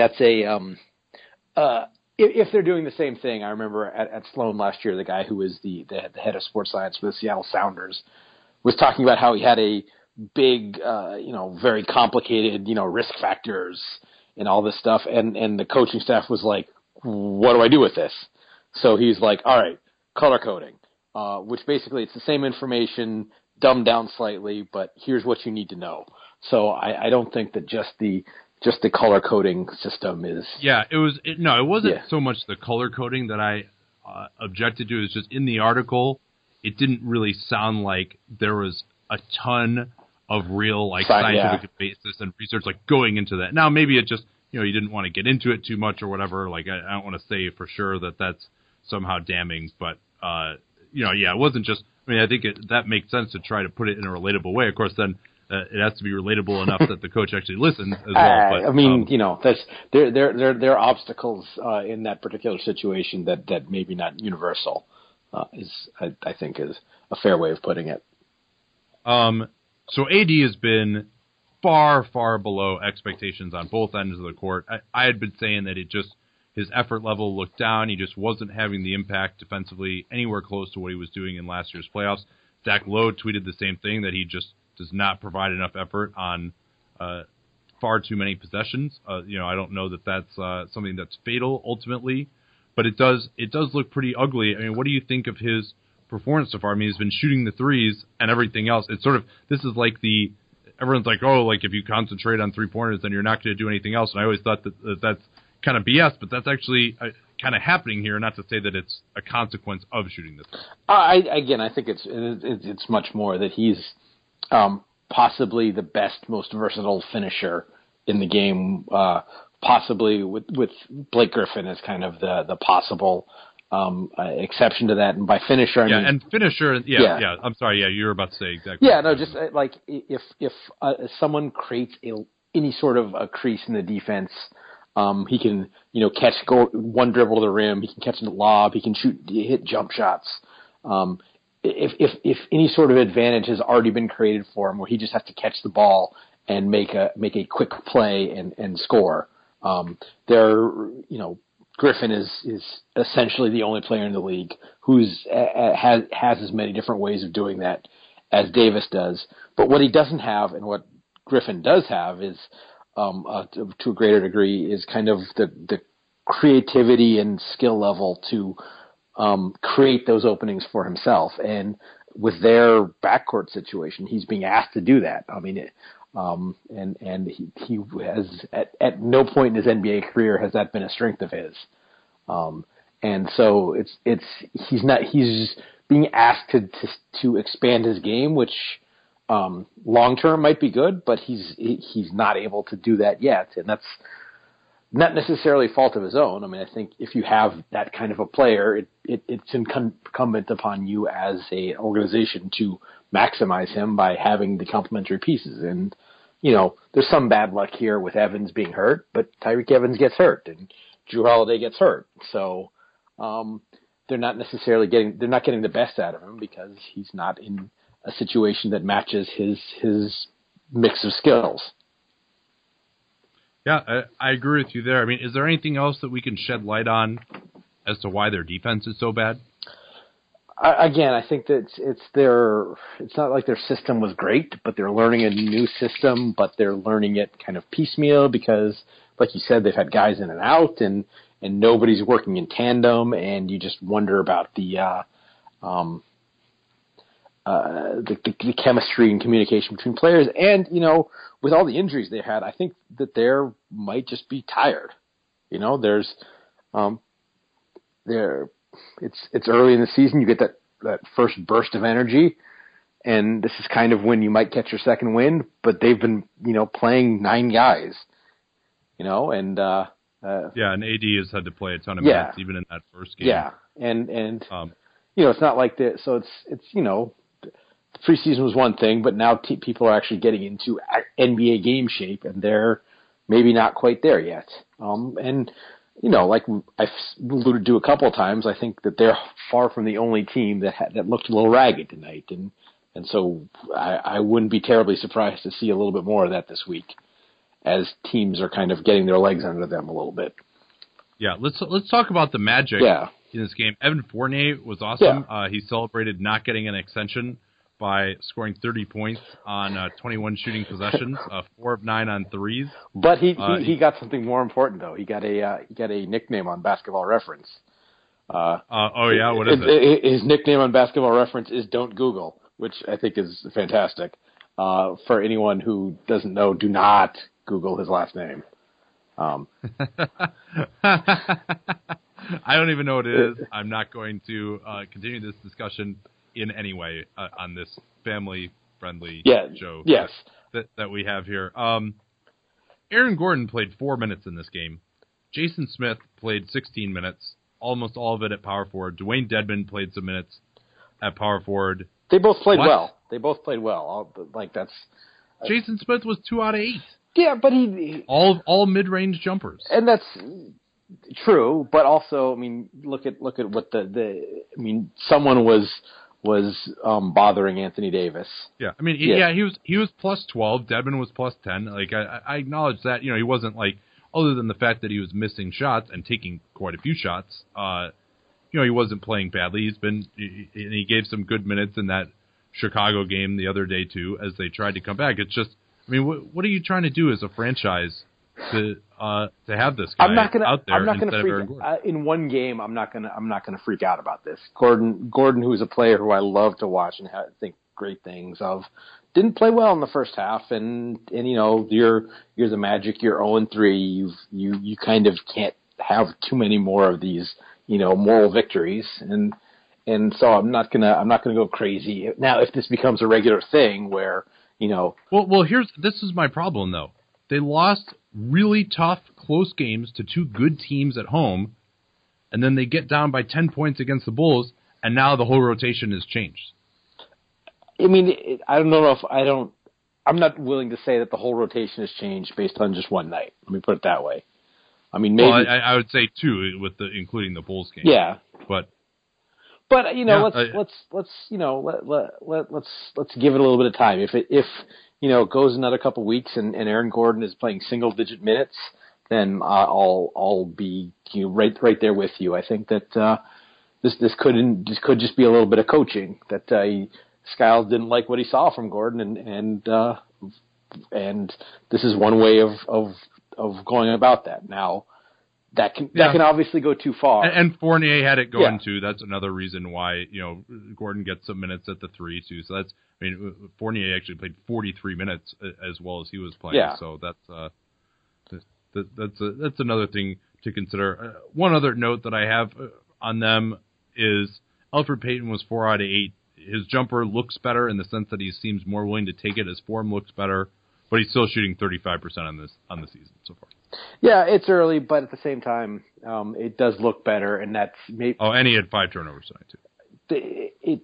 B: if they're doing the same thing. I remember at Sloan last year, the guy who was the head of sports science for the Seattle Sounders was talking about how he had a big very complicated risk factors and all this stuff, and the coaching staff was like, what do I do with this? So he's like, all right, color coding, which basically it's the same information, dumbed down slightly, but here's what you need to know. So I don't think that just the color coding system is... Yeah,
A: it wasn't so much the color coding that I objected to. It was just in the article, it didn't really sound like there was a ton of real scientific basis and research going into that. Now maybe it just you didn't want to get into it too much or whatever. I don't want to say for sure that that's somehow damning, but it wasn't just. I mean, I think that makes sense to try to put it in a relatable way. Of course, then it has to be relatable enough that the coach actually listens as well. But,
B: I mean, that's there are obstacles in that particular situation that maybe not universal. I think is a fair way of putting it.
A: So AD has been far, far below expectations on both ends of the court. I had been saying that his effort level looked down. He just wasn't having the impact defensively anywhere close to what he was doing in last year's playoffs. Zach Lowe tweeted the same thing, that he just does not provide enough effort on far too many possessions. I don't know that that's something that's fatal ultimately, but it does look pretty ugly. I mean, what do you think of his performance so far? I mean, he's been shooting the threes and everything else. It's sort of, this is like everyone's like, if you concentrate on 3-pointers, then you're not going to do anything else. And I always thought that that's kind of BS, but that's actually kind of happening here. Not to say that it's a consequence of shooting the threes.
B: I think it's much more that he's possibly the best, most versatile finisher in the game, possibly with Blake Griffin as kind of the possible exception to that. And by finisher, I mean...
A: and finisher, I'm sorry, you were about to say exactly.
B: Yeah, no, just like if someone creates any sort of a crease in the defense, he can, go one dribble to the rim, he can catch a lob, he can hit jump shots. If any sort of advantage has already been created for him, where he just has to catch the ball and make a quick play and score, Griffin is essentially the only player in the league who's has as many different ways of doing that as Davis does. But what he doesn't have, and what Griffin does have, is to a greater degree, is kind of the creativity and skill level to create those openings for himself. And with their backcourt situation, he's being asked to do that. I mean, and he has at no point in his NBA career has that been a strength of his. And so he's being asked to expand his game, which long term might be good, but he's not able to do that yet. And not necessarily fault of his own. I mean, I think if you have that kind of a player, it's incumbent upon you as a organization to maximize him by having the complementary pieces. And, there's some bad luck here with Evans being hurt, but Tyreek Evans gets hurt and Drew Holiday gets hurt. So, they're not getting the best out of him because he's not in a situation that matches his mix of skills.
A: Yeah, I agree with you there. I mean, is there anything else that we can shed light on as to why their defense is so bad?
B: Again, I think that it's not like their system was great, but they're learning a new system, but they're learning it kind of piecemeal because, like you said, they've had guys in and out, and nobody's working in tandem, and you just wonder about the chemistry and communication between players. And, with all the injuries they had, I think that they might just be tired. It's early in the season. You get that first burst of energy, and this is kind of when you might catch your second wind. But they've been, playing 9 guys, and and
A: AD has had to play a ton of minutes even in that first game.
B: Yeah, and it's not like that. So it's the preseason was one thing, but now people are actually getting into NBA game shape, and they're maybe not quite there yet. Like I've alluded to a couple of times, I think that they're far from the only team that looked a little ragged tonight, and so I wouldn't be terribly surprised to see a little bit more of that this week, as teams are kind of getting their legs under them a little bit.
A: Yeah, let's talk about the magic in this game. Evan Fournier was awesome. Yeah. He celebrated not getting an extension by scoring 30 points on 21 shooting possessions, 4 of 9 on threes.
B: But he got something more important though. He got a nickname on Basketball Reference.
A: What is it?
B: His nickname on Basketball Reference is "Don't Google," which I think is fantastic. For anyone who doesn't know, do not Google his last name.
A: I don't even know what it is. I'm not going to continue this discussion in any way on this family-friendly show that we have here. Aaron Gordon played 4 minutes in this game. Jason Smith played 16 minutes, almost all of it at power forward. Dwayne Dedmon played some minutes at power forward.
B: They both played well.
A: Jason Smith was 2 out of 8.
B: Yeah, but he
A: all mid-range jumpers,
B: and that's true. But also, I mean, look at what someone was bothering Anthony Davis.
A: Yeah, I mean, he was plus 12. Dedmon was plus 10. Like I acknowledge that. He wasn't like, other than the fact that he was missing shots and taking quite a few shots. He wasn't playing badly. He gave some good minutes in that Chicago game the other day too, as they tried to come back. It's just, I mean, what are you trying to do as a franchise to have this guy out there?
B: I'm not going to freak in one game. I'm not going to freak out about this. Gordon, who's a player who I love to watch and think great things of, didn't play well in the first half, and you're the Magic. You're 0-3. You kind of can't have too many more of these moral victories, and so I'm not gonna go crazy. Now, if this becomes a regular thing where
A: Well, this is my problem, though. They lost really tough, close games to 2 good teams at home, and then they get down by 10 points against the Bulls, and now the whole rotation has changed.
B: I mean, I'm not willing to say that the whole rotation has changed based on just one night. Let me put it that way. I mean, maybe
A: I would say 2 including the Bulls game.
B: Yeah,
A: but
B: let's give it a little bit of time. If it goes another couple weeks and Aaron Gordon is playing single digit minutes, then I'll be right there with you. I think that this could just be a little bit of coaching that Skiles didn't like what he saw from Gordon, and this is one way of going about that. Now, that can obviously go too far.
A: And Fournier had it going too. That's another reason why Gordon gets some minutes at the 3 too. So Fournier actually played 43 minutes as well as he was playing.
B: Yeah.
A: So that's another thing to consider. One other note that I have on them is Elfrid Payton was 4 out of 8. His jumper looks better in the sense that he seems more willing to take it. His form looks better, but he's still shooting 35% on the season so far.
B: Yeah, it's early, but at the same time, it does look better, and that's maybe.
A: Oh, and he had 5 turnovers tonight too.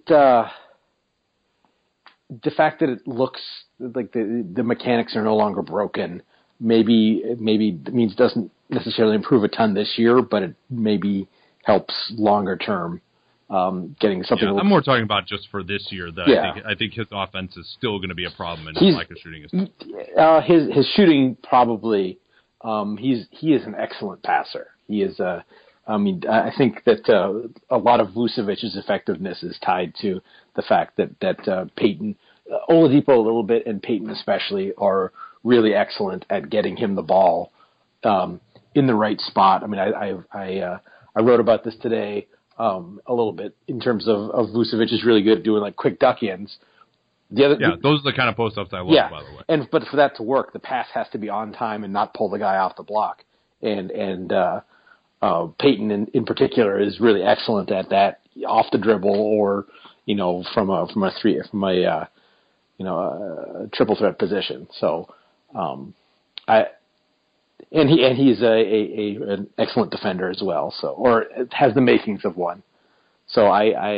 B: The fact that it looks like the mechanics are no longer broken, maybe means doesn't necessarily improve a ton this year, but it maybe helps longer term. Getting something.
A: Yeah, I'm more talking about just for this year. That
B: yeah.
A: I think his offense is still going to be a problem, and his lack of shooting is.
B: His shooting probably. He is an excellent passer. He is I think that a lot of Vucevic's effectiveness is tied to the fact that Peyton, Oladipo a little bit, and Peyton especially are really excellent at getting him the ball in the right spot. I mean, I wrote about this today a little bit in terms of Vucevic is really good at doing like quick duck-ins.
A: Those are the kind of post-ups I love, by the way.
B: But for that to work, the pass has to be on time and not pull the guy off the block. And Peyton in particular is really excellent at that off the dribble or from a triple threat position. So he's an excellent defender as well. So or has the makings of one. So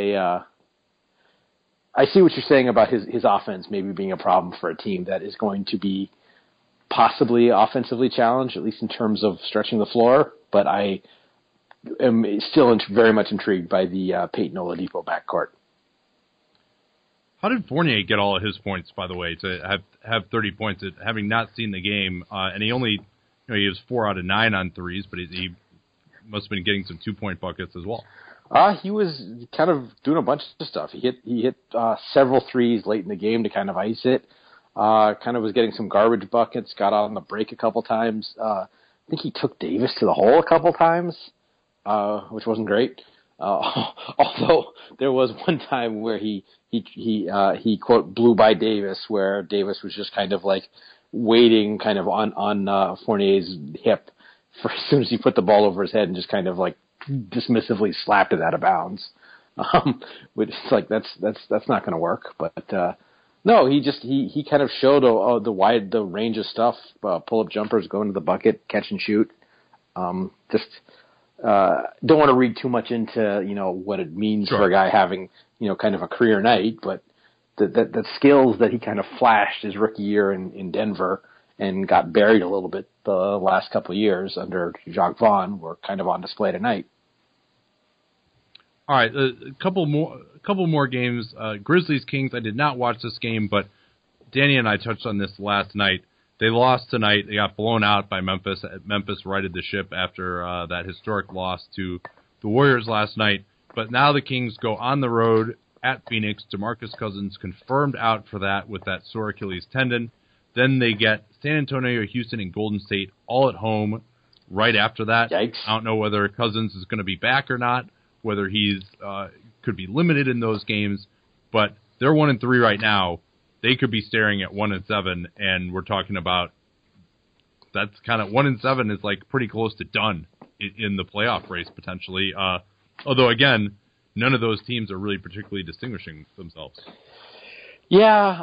B: I see what you're saying about his offense maybe being a problem for a team that is going to be possibly offensively challenged, at least in terms of stretching the floor. But I am still very much intrigued by the Peyton Oladipo backcourt.
A: How did Fournier get all of his points, by the way, to have 30 points, having not seen the game? And he only, he was 4 out of 9 on threes, but he must have been getting some 2-point buckets as well.
B: He was kind of doing a bunch of stuff. He hit several threes late in the game to kind of ice it. Kind of was getting some garbage buckets, got out on the break a couple times. I think he took Davis to the hole a couple times, which wasn't great. Although there was one time where he quote blew by Davis, where Davis was just kind of like waiting kind of on Fournier's hip for as soon as he put the ball over his head and just kind of like dismissively slapped it out of bounds. Which is like that's not going to work. But no, he kind of showed the range of stuff. Pull up jumpers, go into the bucket, catch and shoot. Don't want to read too much into what it means for a guy having kind of a career night, but the skills that he kind of flashed his rookie year in Denver and got buried a little bit the last couple of years under Jacques Vaughn were kind of on display tonight.
A: All right, a couple more games. Grizzlies Kings. I did not watch this game, but Danny and I touched on this last night. They lost tonight. They got blown out by Memphis. Memphis righted the ship after that historic loss to the Warriors last night. But now the Kings go on the road at Phoenix. DeMarcus Cousins confirmed out for that with that sore Achilles tendon. Then they get San Antonio, Houston, and Golden State all at home right after that.
B: Yikes.
A: I don't know whether Cousins is going to be back or not, whether he's could be limited in those games. But they're 1-3 right now. They could be staring at 1-7, and we're talking about that's kind of 1-7 is like pretty close to done in the playoff race potentially. Although again, none of those teams are really particularly distinguishing themselves.
B: Yeah,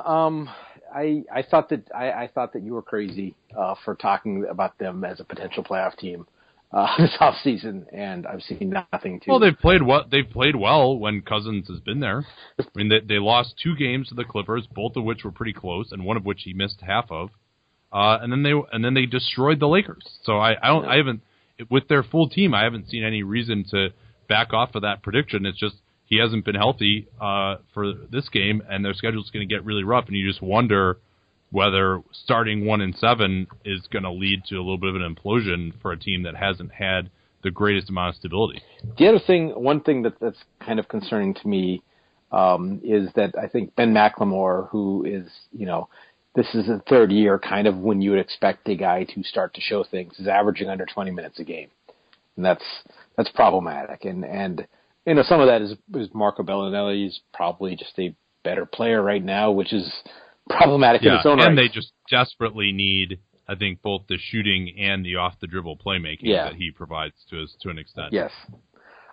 B: I thought that you were crazy for talking about them as a potential playoff team this offseason, and I've seen nothing to.
A: Well, they've played well when Cousins has been there. I mean, they lost 2 games to the Clippers, both of which were pretty close, and one of which he missed half of. And then they destroyed the Lakers. So I haven't, with their full team, I haven't seen any reason to back off of that prediction. It's just he hasn't been healthy for this game, and their schedule's going to get really rough, and you just wonder whether starting 1-7 is going to lead to a little bit of an implosion for a team that hasn't had the greatest amount of stability.
B: The other thing, one thing that's kind of concerning to me is that I think Ben McLemore, who is, this is the third year kind of when you would expect a guy to start to show things, is averaging under 20 minutes a game. And that's problematic. And some of that is Marco Bellinelli is probably just a better player right now, which is problematic in its own right.
A: And they just desperately need, I think, both the shooting and the off-the-dribble playmaking that he provides to an extent.
B: Yes.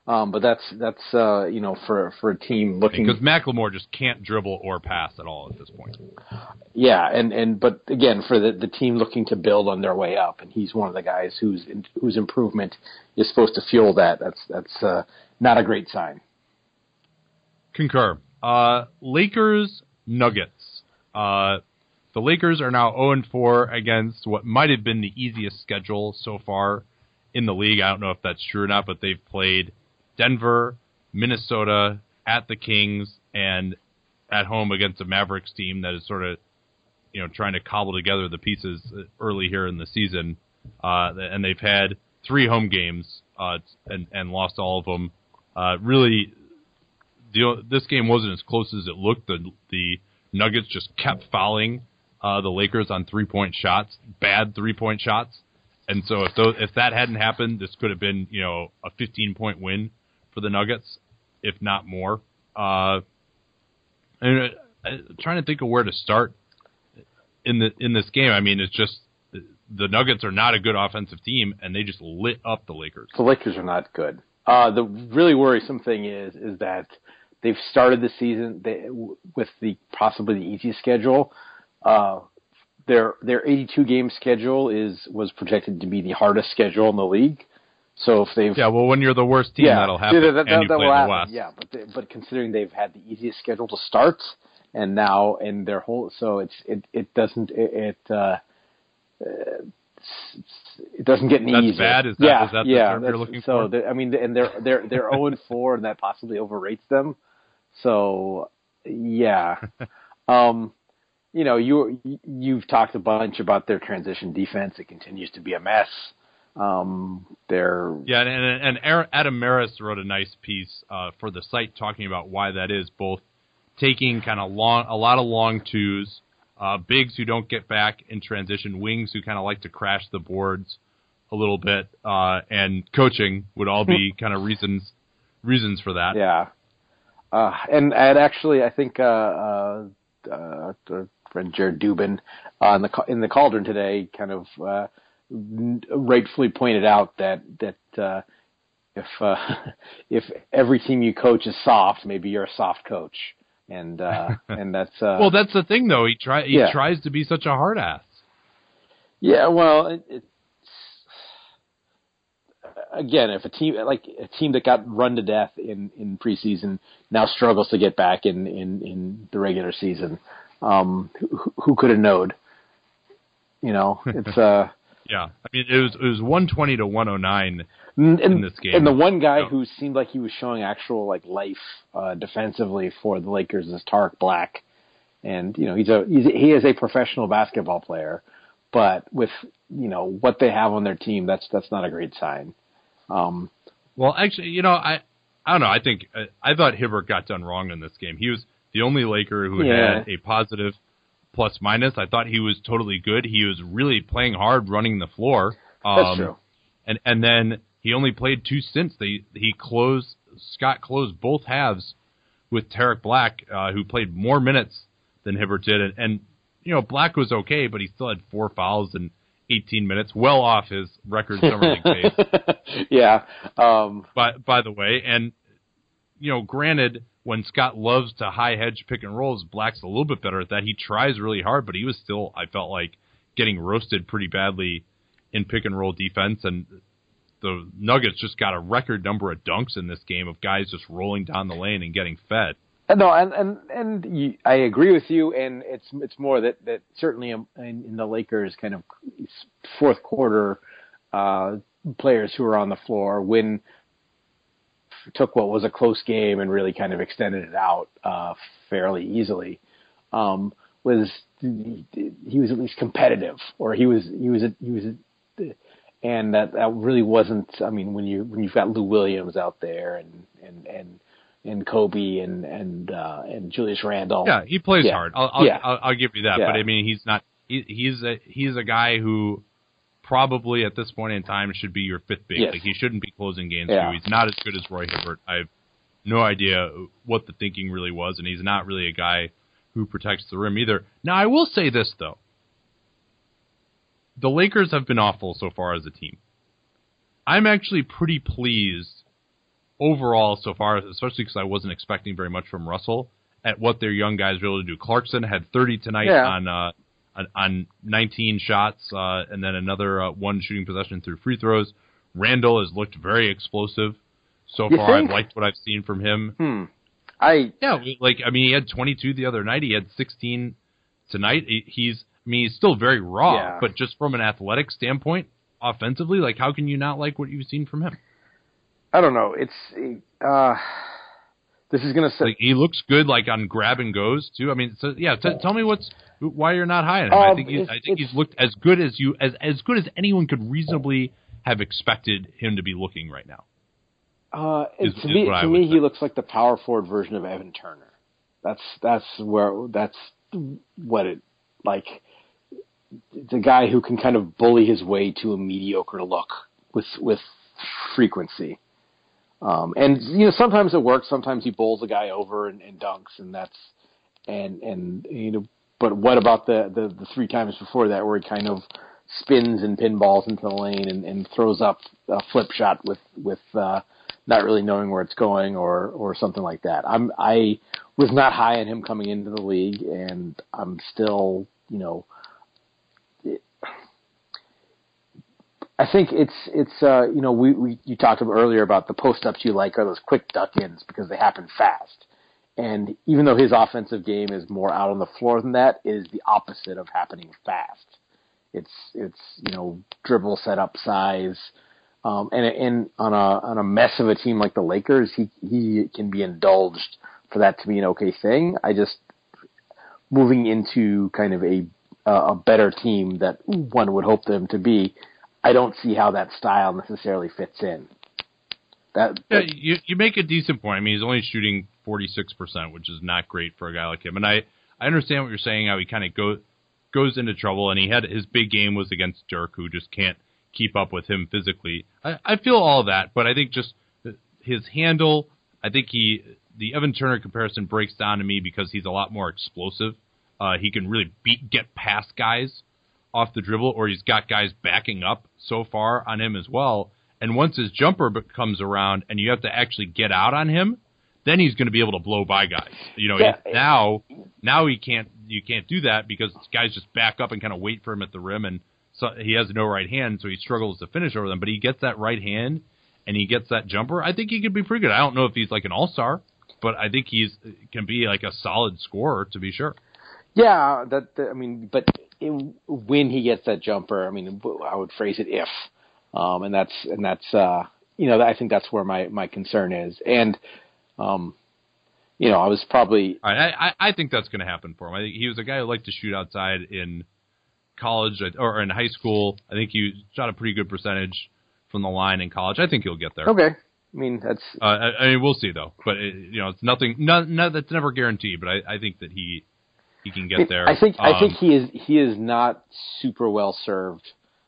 B: But that's for a team looking,
A: because McLemore just can't dribble or pass at all at this point.
B: Yeah, but again, for the team looking to build on their way up, and he's one of the guys whose improvement is supposed to fuel that. That's not a great sign.
A: Concur. Lakers Nuggets. The Lakers are now 0-4 against what might have been the easiest schedule so far in the league. I don't know if that's true or not, but they've played Denver, Minnesota, at the Kings, and at home against a Mavericks team that is sort of, trying to cobble together the pieces early here in the season. And they've had 3 home games and lost all of them. Really, this game wasn't as close as it looked. The Nuggets just kept fouling the Lakers on 3-point shots, bad 3-point shots. And so if that hadn't happened, this could have been, a 15-point win for the Nuggets, if not more. And trying to think of where to start in this game. I mean, it's just the Nuggets are not a good offensive team, and they just lit up the Lakers.
B: The Lakers are not good. The really worrisome thing is that they've started the season with possibly the easiest schedule. Their 82 game schedule was projected to be the hardest schedule in the league. So if they've
A: when you're the worst team, that'll happen, and you play in the West.
B: Yeah, but considering they've had the easiest schedule to start, and now in their whole, so it doesn't get any easier.
A: That's bad. Is that the term you're looking for?
B: So I mean, and they're 0-4, and that possibly overrates them. So yeah, you've talked a bunch about their transition defense. It continues to be a mess. And Adam
A: Maris wrote a nice piece for the site talking about why that is, both taking kind of a lot of long twos, bigs who don't get back in transition, wings who kind of like to crash the boards a little bit, and coaching would all be kind of reasons for that.
B: Yeah. And actually, I think our friend Jared Dubin in the Cauldron today kind of rightfully pointed out that if every team you coach is soft, maybe you're a soft coach, and that's
A: well, that's the thing though. He tries to be such a hard ass.
B: Yeah, well, again, if a team that got run to death in preseason now struggles to get back in the regular season, who could have known? It's
A: yeah. I mean, it was 120 to 109 in this game.
B: And the one guy who seemed like he was showing actual life defensively for the Lakers is Tarek Black, and he is a professional basketball player, but with what they have on their team, that's not a great sign.
A: Well, actually, I don't know. I think I thought Hibbert got done wrong in this game. He was the only Laker who had a positive plus minus. I thought he was totally good. He was really playing hard, running the floor.
B: That's true.
A: And then he only played 2 stints. Scott closed both halves with Tarek Black, who played more minutes than Hibbert did. And Black was okay, but he still had 4 fouls in 18 minutes, well off his record summer league pace.
B: Yeah.
A: By the way, and granted, when Scott loves to high hedge pick and rolls, Black's a little bit better at that. He tries really hard, but he was still, I felt like, getting roasted pretty badly in pick and roll defense. And the Nuggets just got a record number of dunks in this game of guys just rolling down the lane and getting fed.
B: No, and I agree with you, and it's more that certainly in the Lakers kind of fourth quarter players who were on the floor took what was a close game and really kind of extended it out fairly easily. He was at least competitive, or and that really wasn't. I mean, when you've got Lou Williams out there and Kobe and Julius Randle.
A: Yeah, he plays hard. I'll give you that. Yeah. But I mean, he's not. He's a guy who probably at this point in time should be your 5th big. Yes. He shouldn't be closing games. Yeah. He's not as good as Roy Hibbert. I have no idea what the thinking really was, and he's not really a guy who protects the rim either. Now, I will say this though: the Lakers have been awful so far as a team. I'm actually pretty pleased overall so far, especially because I wasn't expecting very much from Russell, at what their young guys were able to do. Clarkson had 30 tonight on 19 shots, and then another one shooting possession through free throws. Randall has looked very explosive so far. I've liked what I've seen from him. He had 22 the other night. He had 16 tonight. He's still very raw, but just from an athletic standpoint, offensively, like, how can you not like what you've seen from him?
B: I don't know. This is going to say
A: he looks good, like on grab and goes too. I mean, so yeah. Tell me why you're not high on him. I think he's looked as good as good as anyone could reasonably have expected him to be looking right now.
B: To me, he looks like the power forward version of Evan Turner. That's what it like. The guy who can kind of bully his way to a mediocre look with frequency. And sometimes it works. Sometimes he bowls a guy over and dunks, But what about the 3 times before that where he kind of spins and pinballs into the lane and throws up a flip shot with not really knowing where it's going or something like that. I was not high on him coming into the league, and I'm still I think you talked about earlier about the post-ups you like are those quick duck-ins because they happen fast. And even though his offensive game is more out on the floor than that, it is the opposite of happening fast. It's dribble, set up, size. And on a mess of a team like the Lakers, he can be indulged for that to be an okay thing. Moving into kind of a better team that one would hope them to be, I don't see how that style necessarily fits in.
A: You make a decent point. I mean, he's only shooting 46%, which is not great for a guy like him. And I understand what you're saying, how he kind of goes into trouble, and his big game was against Dirk, who just can't keep up with him physically. I feel all that, but I think just his handle, I think the Evan Turner comparison breaks down to me because he's a lot more explosive. He can really get past guys off the dribble, or he's got guys backing up so far on him as well. And once his jumper comes around and you have to actually get out on him, then he's going to be able to blow by guys. Now you can't do that because guys just back up and kind of wait for him at the rim, and so he has no right hand, so he struggles to finish over them. But he gets that right hand and he gets that jumper. I think he could be pretty good. I don't know if he's like an all-star, but I think can be like a solid scorer to be sure.
B: Yeah, when he gets that jumper, I would phrase it if, and that's I think that's where my concern is, and I was probably
A: I think that's going to happen for him. I think he was a guy who liked to shoot outside in college or in high school. I think he shot a pretty good percentage from the line in college. I think he'll get there.
B: Okay, that's.
A: We'll see though, but it's nothing. That's never guaranteed. But I think that he can get there.
B: I think he is not super well served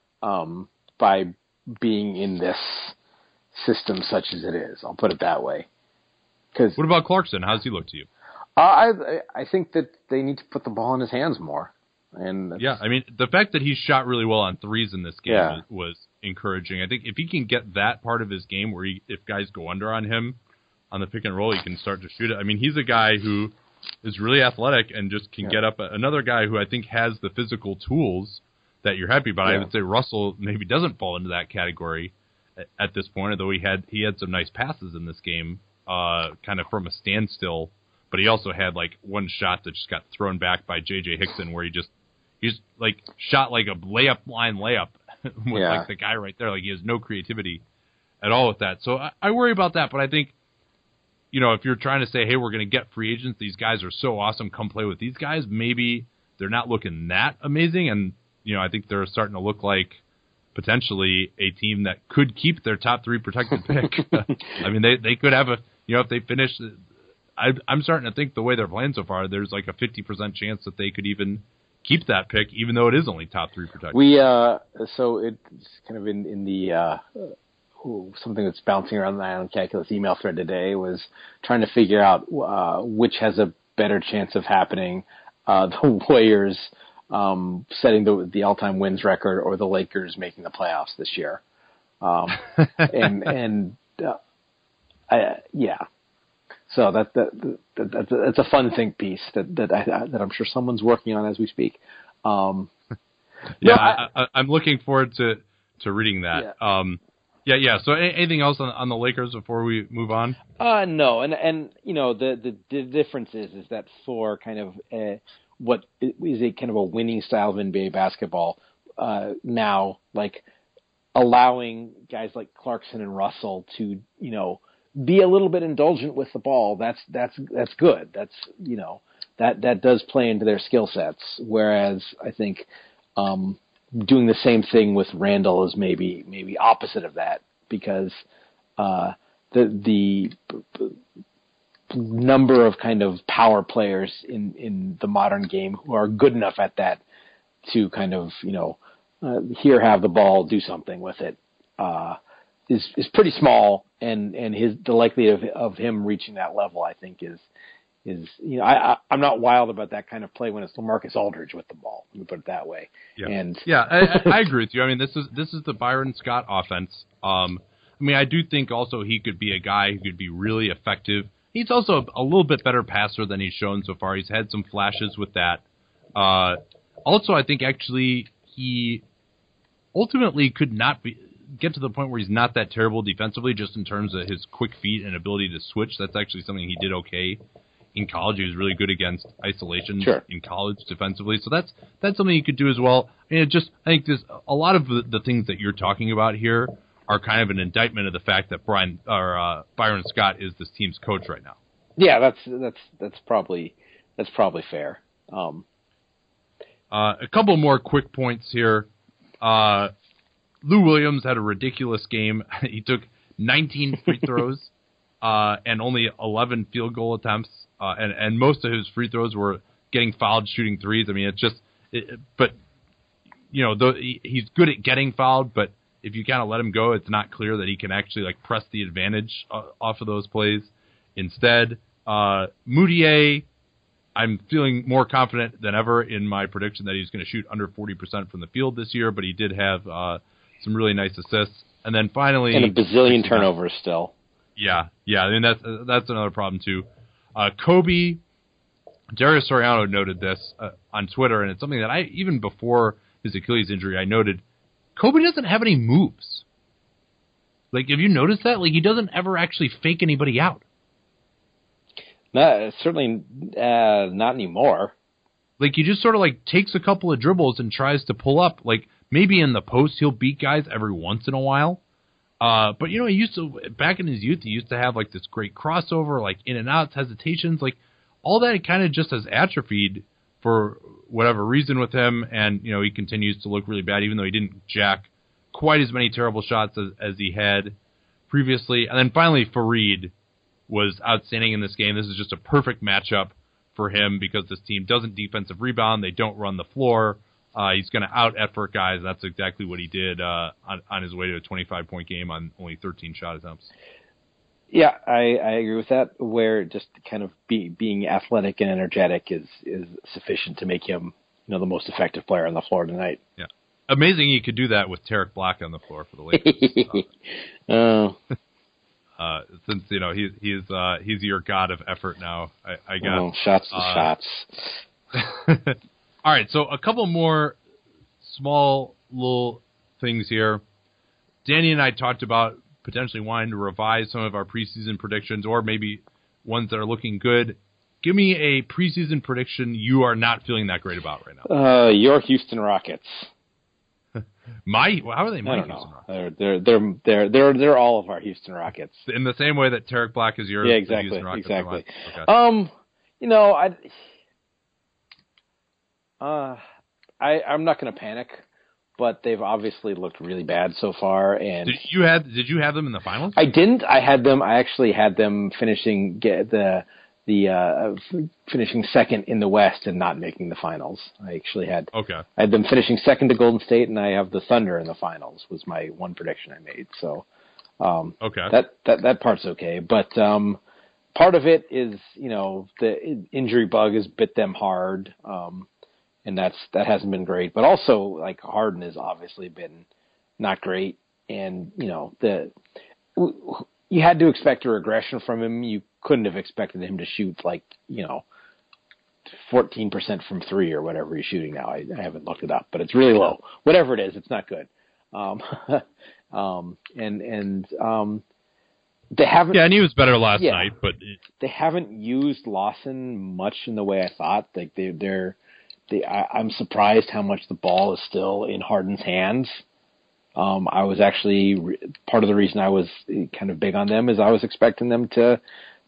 B: by being in this system such as it is. I'll put it that way.
A: What about Clarkson? How does he look to you?
B: I think that they need to put the ball in his hands more. And
A: the fact that he shot really well on threes in this game was encouraging. I think if he can get that part of his game where if guys go under on him on the pick and roll, he can start to shoot it. I mean, he's a guy who is really athletic and just can get up. Another guy who I think has the physical tools that you're happy about. I would say Russell maybe doesn't fall into that category at this point, although he had some nice passes in this game, kind of from a standstill. But he also had like one shot that just got thrown back by J.J. Hickson, where he's like shot like a layup with like the guy right there. Like he has no creativity at all with that. So I worry about that. But I think, if you're trying to say, hey, we're going to get free agents, these guys are so awesome, come play with these guys, maybe they're not looking that amazing. And, I think they're starting to look like potentially a team that could keep their top 3 protected pick. I mean, they could have if they finish, I'm starting to think the way they're playing so far, there's like a 50% chance that they could even keep that pick, even though it is only top 3 protected.
B: So it's kind of in the, something that's bouncing around the Island Calculus email thread today was trying to figure out which has a better chance of happening, the Warriors setting the all-time wins record or the Lakers making the playoffs this year. Yeah. So that's a fun think piece that I'm sure someone's working on as we speak.
A: I'm looking forward to reading that. Yeah. So anything else on the Lakers before we move on?
B: No, and the difference is that for kind of what is a kind of a winning style of NBA basketball now, like allowing guys like Clarkson and Russell to be a little bit indulgent with the ball. That's good. That's that does play into their skill sets. Whereas I think doing the same thing with Randall is maybe opposite of that, because the number of kind of power players in the modern game who are good enough at that to kind of here, have the ball, do something with it, is pretty small, and the likelihood of him reaching that level, I think, is I'm not wild about that kind of play when it's LaMarcus Aldridge with the ball. Let me put it that way.
A: Yeah,
B: and
A: I agree with you. I mean, this is the Byron Scott offense. I mean, I do think also he could be a guy who could be really effective. He's also a little bit better passer than he's shown so far. He's had some flashes with that. Also, I think actually he ultimately could not get to the point where he's not that terrible defensively, just in terms of his quick feet and ability to switch. That's actually something he did okay in college. He was really good against isolation in college defensively. So that's something he could do as well. And I think there's a lot of the things that you're talking about here are kind of an indictment of the fact that Byron Scott is this team's coach right now.
B: Yeah, that's probably fair.
A: A couple more quick points here. Lou Williams had a ridiculous game. He took 19 free throws and only 11 field goal attempts, and most of his free throws were getting fouled shooting threes. I mean, but he's good at getting fouled, but if you kind of let him go, it's not clear that he can actually press the advantage off of those plays. Instead, Moutier, I'm feeling more confident than ever in my prediction that he's going to shoot under 40% from the field this year, but he did have some really nice assists. And then finally,
B: and a bazillion turnovers still.
A: Yeah. I mean, that's another problem too. Kobe, Darius Soriano noted this on Twitter, and it's something that even before his Achilles injury, I noted. Kobe doesn't have any moves. Have you noticed that? He doesn't ever actually fake anybody out.
B: No, certainly not anymore.
A: He just sort of takes a couple of dribbles and tries to pull up. Maybe in the post he'll beat guys every once in a while. But he used to, back in his youth, he used to have this great crossover, in and outs, hesitations, all that kind of just has atrophied for whatever reason with him, and he continues to look really bad, even though he didn't jack quite as many terrible shots as he had previously. And then finally, Fareed was outstanding in this game. This is just a perfect matchup for him because this team doesn't defensive rebound, they don't run the floor. He's going to out-effort guys. That's exactly what he did on his way to a 25-point game on only 13 shot attempts.
B: Yeah, I agree with that, where just kind of being athletic and energetic is sufficient to make him the most effective player on the floor tonight.
A: Yeah. Amazing he could do that with Tarek Black on the floor for the Lakers. Since he's your god of effort now, I guess.
B: Oh, shots to shots.
A: All right, so a couple more small little things here. Danny and I talked about potentially wanting to revise some of our preseason predictions, or maybe ones that are looking good. Give me a preseason prediction you are not feeling that great about right now.
B: Your Houston Rockets.
A: How are they my Houston
B: Rockets? They're all of our Houston Rockets.
A: In the same way that Tarek Black is yours.
B: Yeah, exactly.
A: Houston Rockets
B: exactly.
A: Okay.
B: I'm not going to panic, but they've obviously looked really bad so far. And
A: did you have them in the finals?
B: I didn't. I actually had them finishing finishing second in the West and not making the finals. I had them finishing second to Golden State, and I have the Thunder in the finals. Was my one prediction I made. So that part's okay, but part of it is the injury bug has bit them hard. And that hasn't been great, but also Harden has obviously been not great, and you had to expect a regression from him. You couldn't have expected him to shoot 14% from three or whatever he's shooting now. I haven't looked it up, but it's really low. Whatever it is, it's not good. They haven't.
A: Yeah, and he was better last night, but
B: they haven't used Lawson much in the way I thought. Like I'm surprised how much the ball is still in Harden's hands. I was actually part of the reason I was kind of big on them is I was expecting them to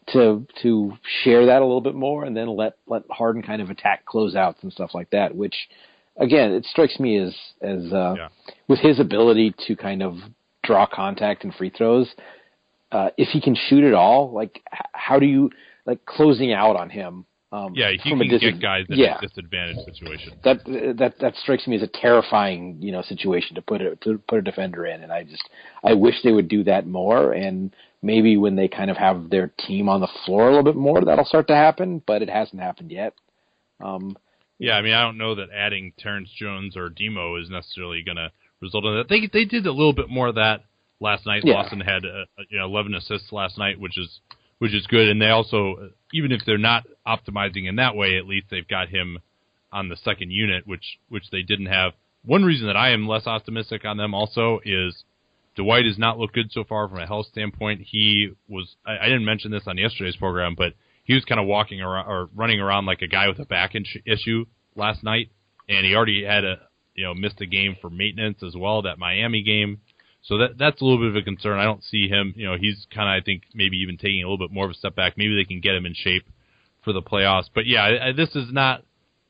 B: share that a little bit more and then let Harden kind of attack closeouts and stuff like that. Which, again, it strikes me as with his ability to kind of draw contact and free throws. If he can shoot it all, like how do you closing out on him?
A: He can get guys in a disadvantaged situation.
B: That strikes me as a terrifying situation to put a defender in, and I wish they would do that more. And maybe when they kind of have their team on the floor a little bit more, that'll start to happen. But it hasn't happened yet.
A: I don't know that adding Terrence Jones or Demo is necessarily going to result in that. They did a little bit more of that last night.
B: Yeah.
A: Lawson had 11 assists last night, which is good. And they also, even if they're not optimizing in that way, at least they've got him on the second unit, which they didn't have. One reason that I am less optimistic on them also is Dwight has not looked good so far from a health standpoint. He was, I didn't mention this on yesterday's program, but he was kind of walking around or running around like a guy with a back issue last night, and he already had missed a game for maintenance as well, that Miami game. So that's a little bit of a concern. I don't see him, he's kind of, I think, maybe even taking a little bit more of a step back. Maybe they can get him in shape for the playoffs. But yeah, this is not,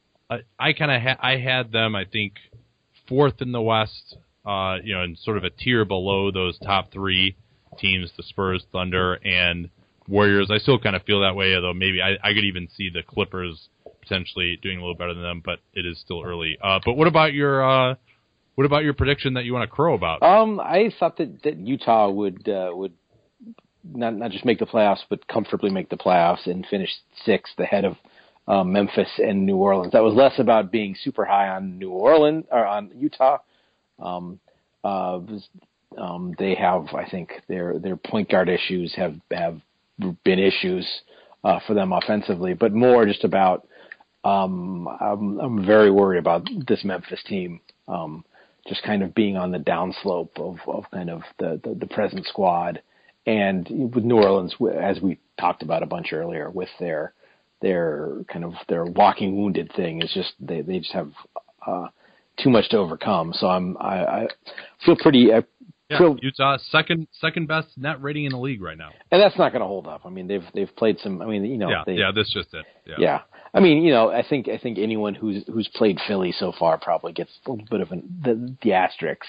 A: I had them, I think, fourth in the West, and sort of a tier below those top three teams, the Spurs, Thunder, and Warriors. I still kind of feel that way, although maybe I could even see the Clippers potentially doing a little better than them, but it is still early. But what about your prediction that you want to crow about?
B: I thought that Utah would not just make the playoffs, but comfortably make the playoffs and finish sixth ahead of Memphis and New Orleans. That was less about being super high on New Orleans or on Utah. They have, I think, their point guard issues have been issues for them offensively, but more just about. I'm very worried about this Memphis team. Just kind of being on the downslope of kind of the present squad, and with New Orleans, as we talked about a bunch earlier, with their kind of their walking wounded thing is just they just have too much to overcome. So I feel pretty.
A: Utah's second best net rating in the league right now,
B: and that's not going to hold up. I mean, they've played some. I mean,
A: this just it.
B: Yeah. I mean, I think anyone who's played Philly so far probably gets a little bit of the asterisks,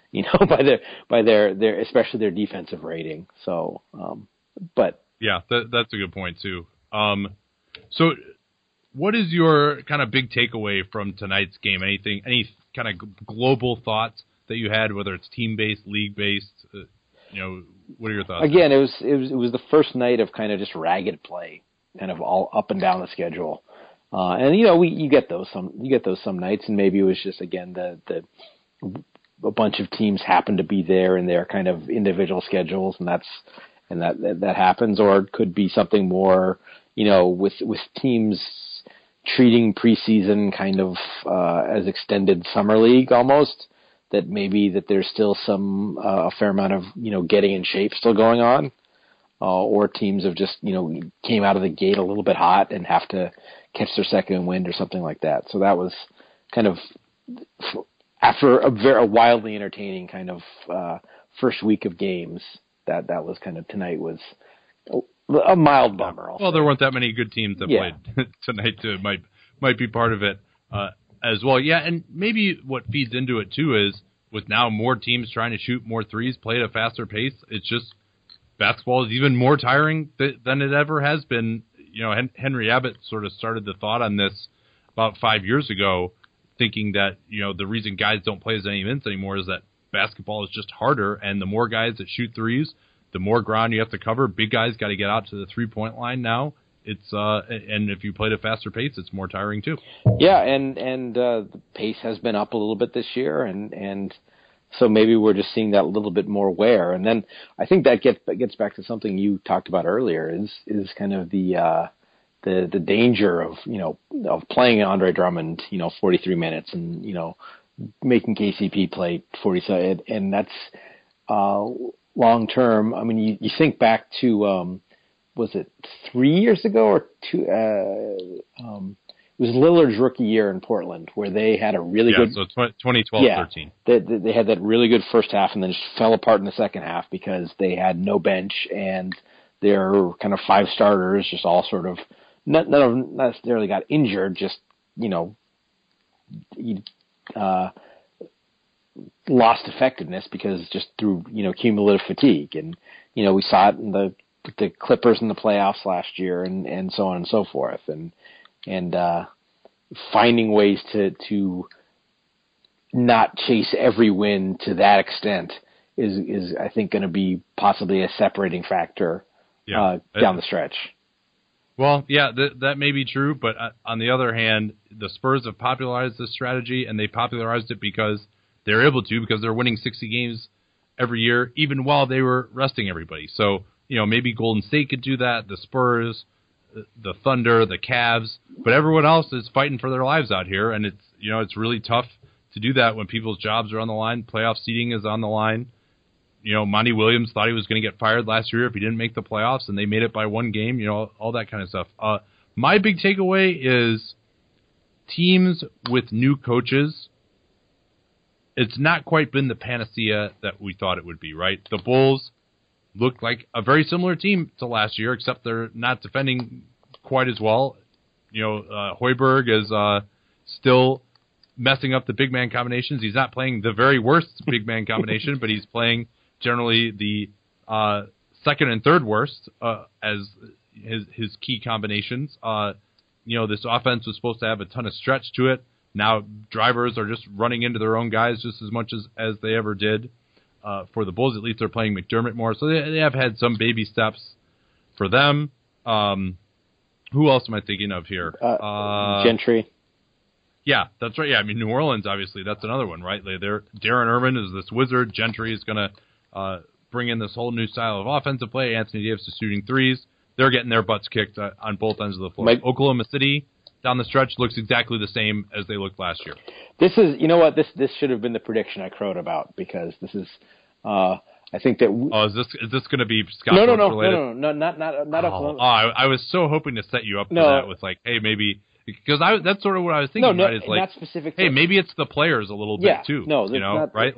B: by their especially their defensive rating. So, but
A: yeah, that's a good point too. So, what is your kind of big takeaway from tonight's game? Any kind of global thoughts that you had, whether it's team based, league based? What are your thoughts?
B: Again, it was the first night of kind of just ragged play, kind of all up and down the schedule. And you get those some nights, and maybe it was just again a bunch of teams happen to be there in their kind of individual schedules, and that happens, or it could be something more, with teams treating preseason kind of as extended summer league almost. That maybe that there's still a fair amount of getting in shape still going on. Or teams have just, came out of the gate a little bit hot and have to catch their second wind or something like that. So that was kind of, after a wildly entertaining kind of first week of games, that was kind of, tonight was a mild bummer.
A: Well, there weren't that many good teams that played tonight too. Might be part of it as well. Yeah, and maybe what feeds into it too is with now more teams trying to shoot more threes, play at a faster pace, it's just, basketball is even more tiring than it ever has been. Henry Abbott sort of started the thought on this about 5 years ago, thinking that, the reason guys don't play as many minutes anymore is that basketball is just harder, and the more guys that shoot threes, the more ground you have to cover. Big guys got to get out to the 3-point line now. It's and if you play at a faster pace, it's more tiring too.
B: Yeah, and the pace has been up a little bit this year, and So maybe we're just seeing that little bit more wear. And then I think that gets back to something you talked about earlier is kind of the danger of, of playing Andre Drummond, 43 minutes and, making KCP play 47. And that's long term. I mean, you think back to, was it 3 years ago or two? It was Lillard's rookie year in Portland where they had a really good...
A: So 2012-13.
B: They had that really good first half and then just fell apart in the second half because they had no bench and their kind of 5 starters just all sort of... None of them necessarily got injured, just, lost effectiveness because just through, cumulative fatigue. And, we saw it in the Clippers in the playoffs last year and so on and so forth. And finding ways to not chase every win to that extent is I think going to be possibly a separating factor down the stretch.
A: Well, yeah, that may be true, but on the other hand, the Spurs have popularized this strategy, and they popularized it because they're able to, because they're winning 60 games every year, even while they were resting everybody. So, maybe Golden State could do that, the Spurs, the Thunder, the Cavs, but everyone else is fighting for their lives out here, and it's really tough to do that when people's jobs are on the line. Playoff seeding is on the line. Monty Williams thought he was going to get fired last year if he didn't make the playoffs, and they made it by one game, all that kind of stuff. My big takeaway is teams with new coaches, it's not quite been the panacea that we thought it would be, right? The Bulls looked like a very similar team to last year, except they're not defending quite as well. Hoiberg is still messing up the big man combinations. He's not playing the very worst big man combination, but he's playing generally the second and third worst as his key combinations. This offense was supposed to have a ton of stretch to it. Now drivers are just running into their own guys just as much as they ever did. For the Bulls, at least they're playing McDermott more. So they have had some baby steps for them. Who else am I thinking of here?
B: Gentry.
A: Yeah, that's right. Yeah, I mean, New Orleans, obviously, that's another one, right? Darren Erman is this wizard. Gentry is going to bring in this whole new style of offensive play. Anthony Davis is shooting threes. They're getting their butts kicked on both ends of the floor. Oklahoma City, down the stretch, looks exactly the same as they looked last year.
B: This is, this should have been the prediction I crowed about, because this is, I think that.
A: Is this going to be Scott
B: No,
A: related?
B: No, not Oklahoma.
A: I was so hoping to set you up for that with hey, maybe. Because that's sort of what I was thinking. Right? Is
B: not specific.
A: Hey, maybe it's the players a little bit too.
B: No,
A: not, right?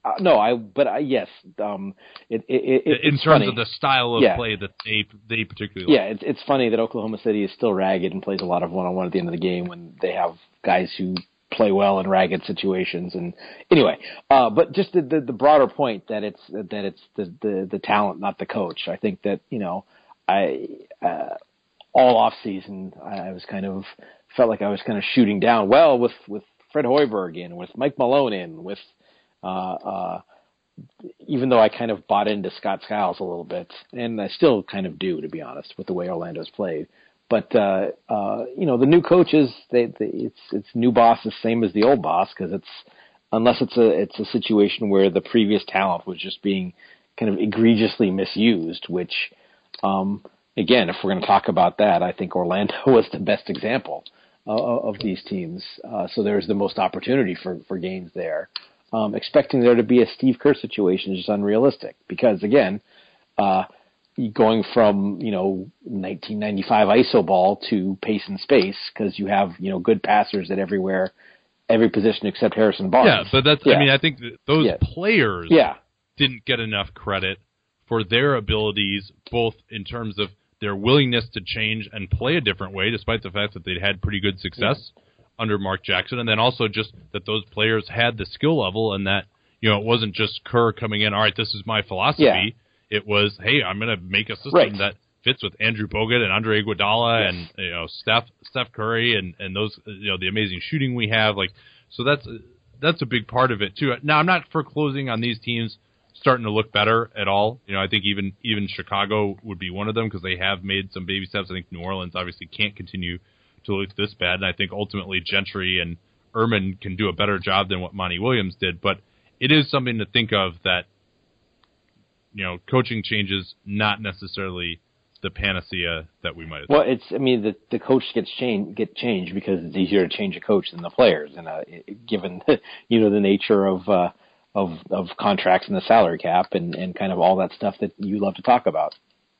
B: Yes.
A: In
B: it's
A: terms
B: funny.
A: of the style of play that they particularly.
B: Yeah, it's funny that Oklahoma City is still ragged and plays a lot of one-on-one at the end of the game when they have guys who play well in ragged situations. And anyway, but just the broader point that it's the talent, not the coach. I think that all off season I was felt like I was kind of shooting down with Fred Hoiberg in, with Mike Malone in, with even though I kind of bought into Scott Skiles a little bit, and I still kind of do, to be honest, with the way Orlando's played. But the new coaches, it's new boss the same as the old boss, because unless it's a situation where the previous talent was just being kind of egregiously misused, which again, if we're going to talk about that, I think Orlando was the best example of these teams. So there's the most opportunity for gains there. Expecting there to be a Steve Kerr situation is just unrealistic, because again, going from 1995 ISO ball to pace and space, because you have good passers at every position except Harrison Barnes.
A: Yeah, but that's I mean, I think those players didn't get enough credit for their abilities, both in terms of their willingness to change and play a different way, despite the fact that they'd had pretty good success under Mark Jackson, and then also just that those players had the skill level, and that it wasn't just Kerr coming in, all right, this is my philosophy. Yeah. It was, hey, I'm going to make a system that fits with Andrew Bogut and Andre Iguodala and Steph Curry and those the amazing shooting we have. So that's a big part of it too. Now, I'm not foreclosing on these teams starting to look better at all. I think even Chicago would be one of them, because they have made some baby steps. I think New Orleans obviously can't continue to look this bad, and I think ultimately Gentry and Erman can do a better job than what Monty Williams did. But it is something to think of that, coaching changes, not necessarily the panacea that we might have.
B: Well, the coach get changed because it's easier to change a coach than the players, and given the nature of contracts and the salary cap and kind of all that stuff that you love to talk about.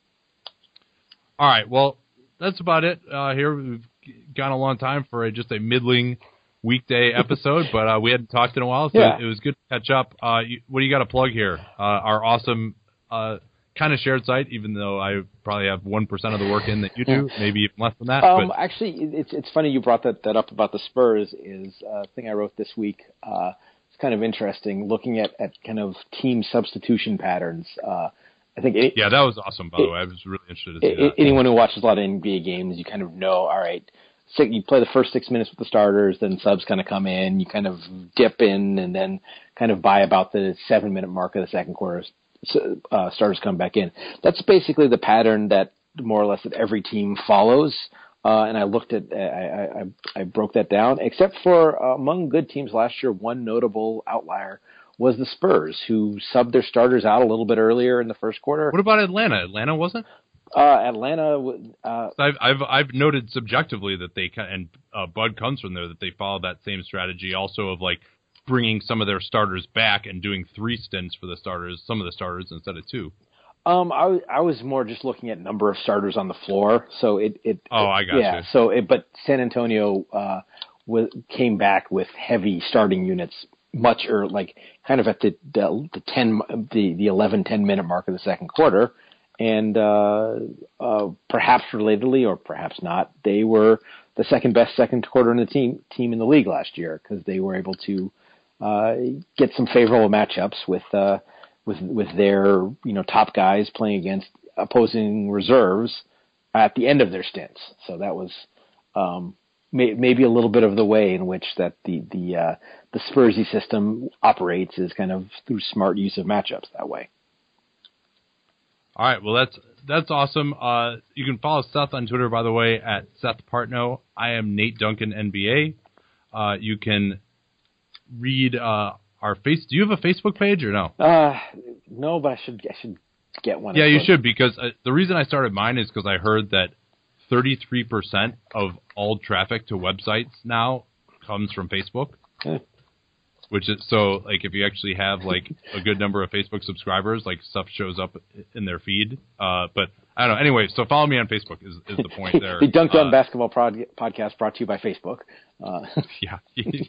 A: All right, well, that's about it. Here we've gone a long time for just a middling weekday episode, but we hadn't talked in a while, so it was good to catch up. What do you got to plug here? Our awesome kind of shared site, even though I probably have 1% of the work in that you do, maybe even less than that.
B: Actually, it's funny you brought that up about the Spurs. Is a thing I wrote this week. It's kind of interesting looking at kind of team substitution patterns. I think
A: that was awesome, by the way. I was really interested to see that.
B: Anyone who watches a lot of NBA games, you kind of know, all right, so you play the first 6 minutes with the starters, then subs kind of come in, you kind of dip in, and then kind of by about the 7-minute mark of the second quarter, starters come back in. That's basically the pattern that more or less that every team follows. And I looked at, I broke that down, except for among good teams last year, one notable outlier was the Spurs, who subbed their starters out a little bit earlier in the first quarter.
A: What about Atlanta? Atlanta wasn't?
B: Atlanta.
A: I've noted subjectively that they and Bud comes from there that they follow that same strategy, also of like bringing some of their starters back and doing 3 stints for the starters, some of the starters instead of 2.
B: I was more just looking at number of starters on the floor. So I got you. So but San Antonio came back with heavy starting units much early, like kind of at the 11-10 minute mark of the second quarter, and perhaps relatedly or perhaps not, they were the second best second quarter in the team in the league last year because they were able to get some favorable matchups with their top guys playing against opposing reserves at the end of their stints. So that was maybe a little bit of the way in which that the Spursy system operates is kind of through smart use of matchups that way.
A: All right, well that's awesome. You can follow Seth on Twitter, by the way, at Seth Partnow. I am Nate Duncan NBA. You can read our face. Do you have a Facebook page or no?
B: No, but I should get one.
A: Yeah, you should, because the reason I started mine is because I heard that 33% of all traffic to websites now comes from Facebook.
B: Okay.
A: Which is so, like, if you actually have like a good number of Facebook subscribers, like stuff shows up in their feed. But I don't know. Anyway, so follow me on Facebook is the point there.
B: The Dunked On Basketball podcast brought to you by Facebook.
A: Yeah.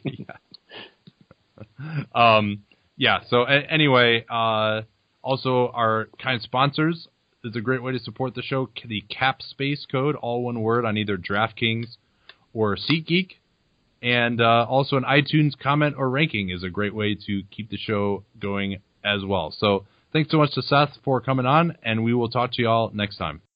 A: So anyway, also our kind sponsors is a great way to support the show. The CAPSPACE code, all one word, on either DraftKings or SeatGeek. And also an iTunes comment or ranking is a great way to keep the show going as well. So thanks so much to Seth for coming on, and we will talk to you all next time.